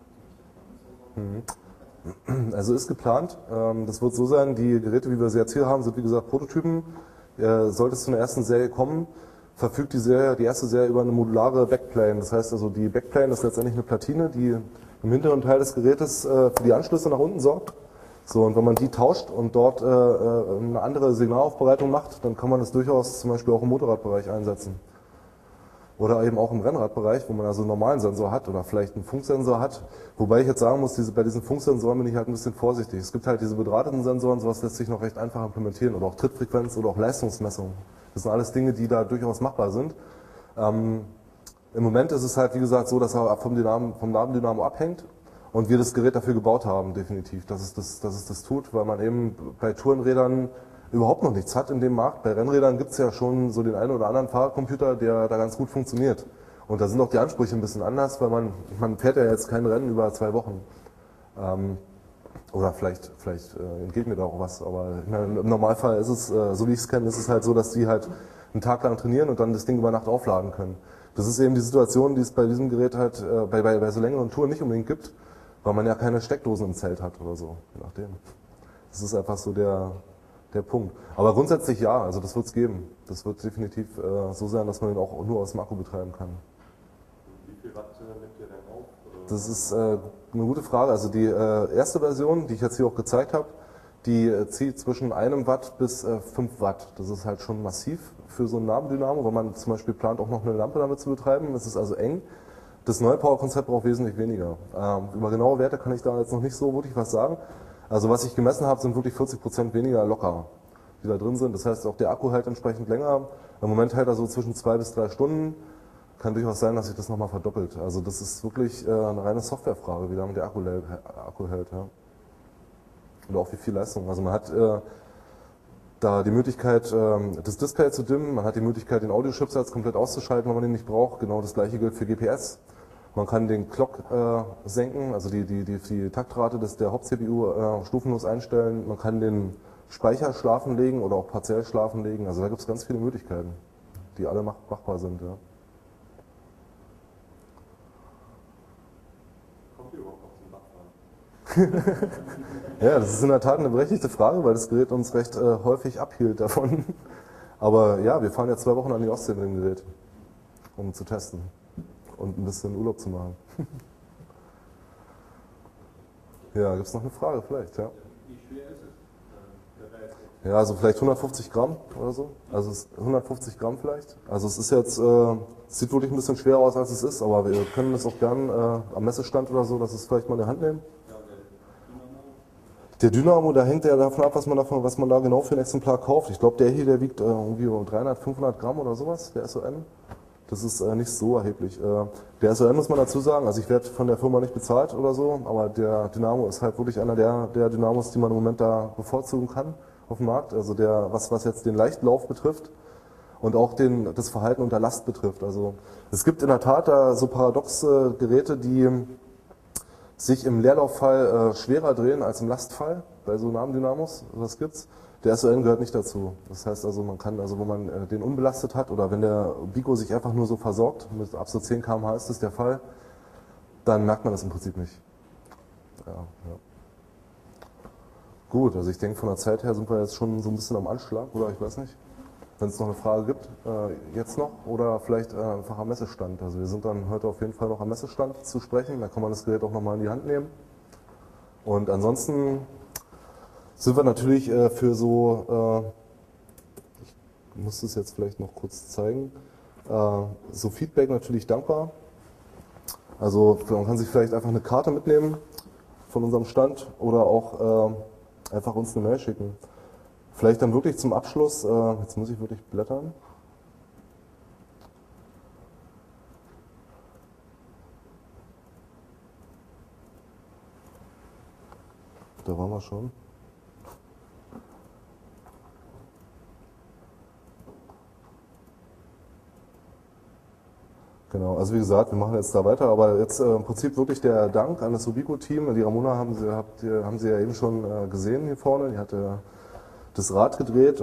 Also ist geplant. Das wird so sein, die Geräte, wie wir sie jetzt hier haben, sind wie gesagt Prototypen. Sollte es zu einer ersten Serie kommen, verfügt die erste Serie über eine modulare Backplane. Das heißt also, die Backplane ist letztendlich eine Platine, die im hinteren Teil des Gerätes für die Anschlüsse nach unten sorgt. So, und wenn man die tauscht und dort eine andere Signalaufbereitung macht, dann kann man das durchaus zum Beispiel auch im Motorradbereich einsetzen. Oder eben auch im Rennradbereich, wo man also einen normalen Sensor hat oder vielleicht einen Funksensor hat. Wobei ich jetzt sagen muss, bei diesen Funksensoren bin ich halt ein bisschen vorsichtig. Es gibt halt diese bedrahteten Sensoren, sowas lässt sich noch recht einfach implementieren. Oder auch Trittfrequenz oder auch Leistungsmessung. Das sind alles Dinge, die da durchaus machbar sind. Im Moment ist es halt, wie gesagt, so, dass er vom Nabendynamo abhängt und wir das Gerät dafür gebaut haben, definitiv, dass es das tut, weil man eben bei Tourenrädern überhaupt noch nichts hat in dem Markt. Bei Rennrädern gibt es ja schon so den einen oder anderen Fahrradcomputer, der da ganz gut funktioniert. Und da sind auch die Ansprüche ein bisschen anders, weil man fährt ja jetzt kein Rennen über 2 Wochen. Oder vielleicht entgeht mir da auch was, aber ich meine, im Normalfall ist es, so wie ich es kenne, ist es halt so, dass die halt einen Tag lang trainieren und dann das Ding über Nacht aufladen können. Das ist eben die Situation, die es bei diesem Gerät halt bei so längeren Touren nicht unbedingt gibt, weil man ja keine Steckdosen im Zelt hat oder so, je nachdem. Das ist einfach so der Punkt. Aber grundsätzlich ja, also das wird es geben. Das wird definitiv so sein, dass man den auch nur aus dem Akku betreiben kann. Wie viel Watt nimmt ihr denn auf? Das ist eine gute Frage. Also die erste Version, die ich jetzt hier auch gezeigt habe, die zieht zwischen 1 Watt bis 5 Watt. Das ist halt schon massiv für so ein Nabendynamo, weil man zum Beispiel plant, auch noch eine Lampe damit zu betreiben. Das ist also eng. Das neue Power-Konzept braucht wesentlich weniger. Über genaue Werte kann ich da jetzt noch nicht so wirklich was sagen. Also was ich gemessen habe, sind wirklich 40% weniger locker, die da drin sind. Das heißt, auch der Akku hält entsprechend länger. Im Moment hält er so zwischen 2 bis 3 Stunden. Kann durchaus sein, dass sich das nochmal verdoppelt. Also das ist wirklich eine reine Softwarefrage, wie lange der Akku hält. Ja. Und auch wie viel Leistung. Also man hat da die Möglichkeit, das Display zu dimmen. Man hat die Möglichkeit, den Audio-Chipsatz komplett auszuschalten, wenn man den nicht braucht. Genau das gleiche gilt für GPS. Man kann den Clock senken, also die Taktrate der Haupt-CPU stufenlos einstellen. Man kann den Speicher schlafen legen oder auch partiell schlafen legen. Also da gibt es ganz viele Möglichkeiten, die alle machbar sind. Ja. Kommt ihr überhaupt noch zum Nachfahren? Ja, das ist in der Tat eine berechtigte Frage, weil das Gerät uns recht häufig abhielt davon. Aber ja, wir fahren jetzt 2 Wochen an die Ostsee mit dem Gerät, um zu testen und ein bisschen Urlaub zu machen. Ja, gibt es noch eine Frage vielleicht? Ja. Wie schwer ist es? Ja, also vielleicht 150 Gramm oder so. Also 150 Gramm vielleicht. Also es ist jetzt, sieht wirklich ein bisschen schwerer aus, als es ist, aber wir können das auch gern am Messestand oder so, dass es vielleicht mal in die Hand nehmen. Der Dynamo, da hängt ja davon ab, was man da genau für ein Exemplar kauft. Ich glaube, der hier, der wiegt irgendwie 300, 500 Gramm oder sowas, der SON. Das ist nicht so erheblich. Der SON muss man dazu sagen, also ich werde von der Firma nicht bezahlt oder so, aber der Dynamo ist halt wirklich einer der Dynamos, die man im Moment da bevorzugen kann auf dem Markt. Also was jetzt den Leichtlauf betrifft und auch das Verhalten unter Last betrifft. Also es gibt in der Tat da so paradoxe Geräte, die sich im Leerlauffall schwerer drehen als im Lastfall bei so Nabendynamos. Das gibt's. Der SON gehört nicht dazu. Das heißt also, man kann, also wenn man den unbelastet hat oder wenn der Bico sich einfach nur so versorgt, mit ab so 10 km/h ist das der Fall, dann merkt man das im Prinzip nicht. Ja. Gut, also ich denke, von der Zeit her sind wir jetzt schon so ein bisschen am Anschlag, oder ich weiß nicht. Wenn es noch eine Frage gibt, jetzt noch oder vielleicht einfach am Messestand. Also wir sind dann heute auf jeden Fall noch am Messestand zu sprechen, da kann man das Gerät auch nochmal in die Hand nehmen. Und ansonsten sind wir natürlich für so, muss es jetzt vielleicht noch kurz zeigen. So Feedback natürlich dankbar. Also man kann sich vielleicht einfach eine Karte mitnehmen von unserem Stand oder auch einfach uns eine Mail schicken. Vielleicht dann wirklich zum Abschluss, jetzt muss ich wirklich blättern. Da waren wir schon. Genau, also wie gesagt, wir machen jetzt da weiter, aber jetzt im Prinzip wirklich der Dank an das Ubico-Team. Die Ramona haben Sie ja eben schon gesehen hier vorne, die hat das Rad gedreht.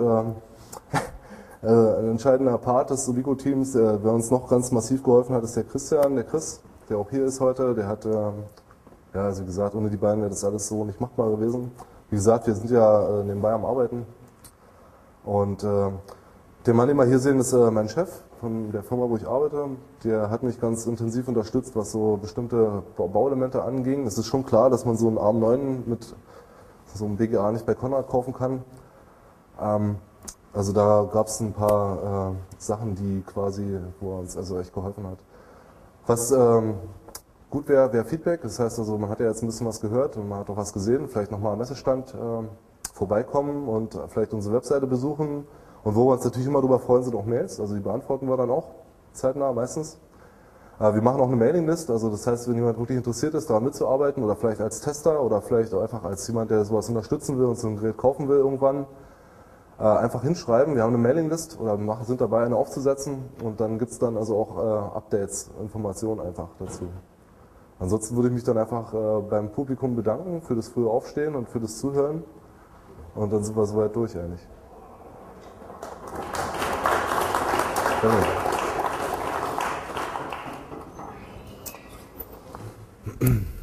Ein entscheidender Part des Ubico-Teams, der uns noch ganz massiv geholfen hat, ist der Christian, der Chris, der auch hier ist heute. Der hat, ja, also wie gesagt, ohne die beiden wäre das alles so nicht machbar gewesen. Wie gesagt, wir sind ja nebenbei am Arbeiten. Und den Mann, den wir hier sehen, ist mein Chef von der Firma, wo ich arbeite. Der hat mich ganz intensiv unterstützt, was so bestimmte Bauelemente anging. Es ist schon klar, dass man so einen ARM9 mit so einem BGA nicht bei Konrad kaufen kann. Also da gab es ein paar Sachen, die quasi, wo er uns also echt geholfen hat. Was gut wäre Feedback. Das heißt also, man hat ja jetzt ein bisschen was gehört und man hat auch was gesehen. Vielleicht nochmal am Messestand vorbeikommen und vielleicht unsere Webseite besuchen. Und wo wir uns natürlich immer darüber freuen, sind auch Mails. Also die beantworten wir dann auch zeitnah meistens. Wir machen auch eine Mailinglist. Also das heißt, wenn jemand wirklich interessiert ist, daran mitzuarbeiten oder vielleicht als Tester oder vielleicht auch einfach als jemand, der sowas unterstützen will und so ein Gerät kaufen will irgendwann, einfach hinschreiben. Wir haben eine Mailinglist oder sind dabei, eine aufzusetzen. Und dann gibt es dann also auch Updates, Informationen einfach dazu. Ansonsten würde ich mich dann einfach beim Publikum bedanken für das frühe Aufstehen und für das Zuhören. Und dann sind wir soweit durch eigentlich. Danke.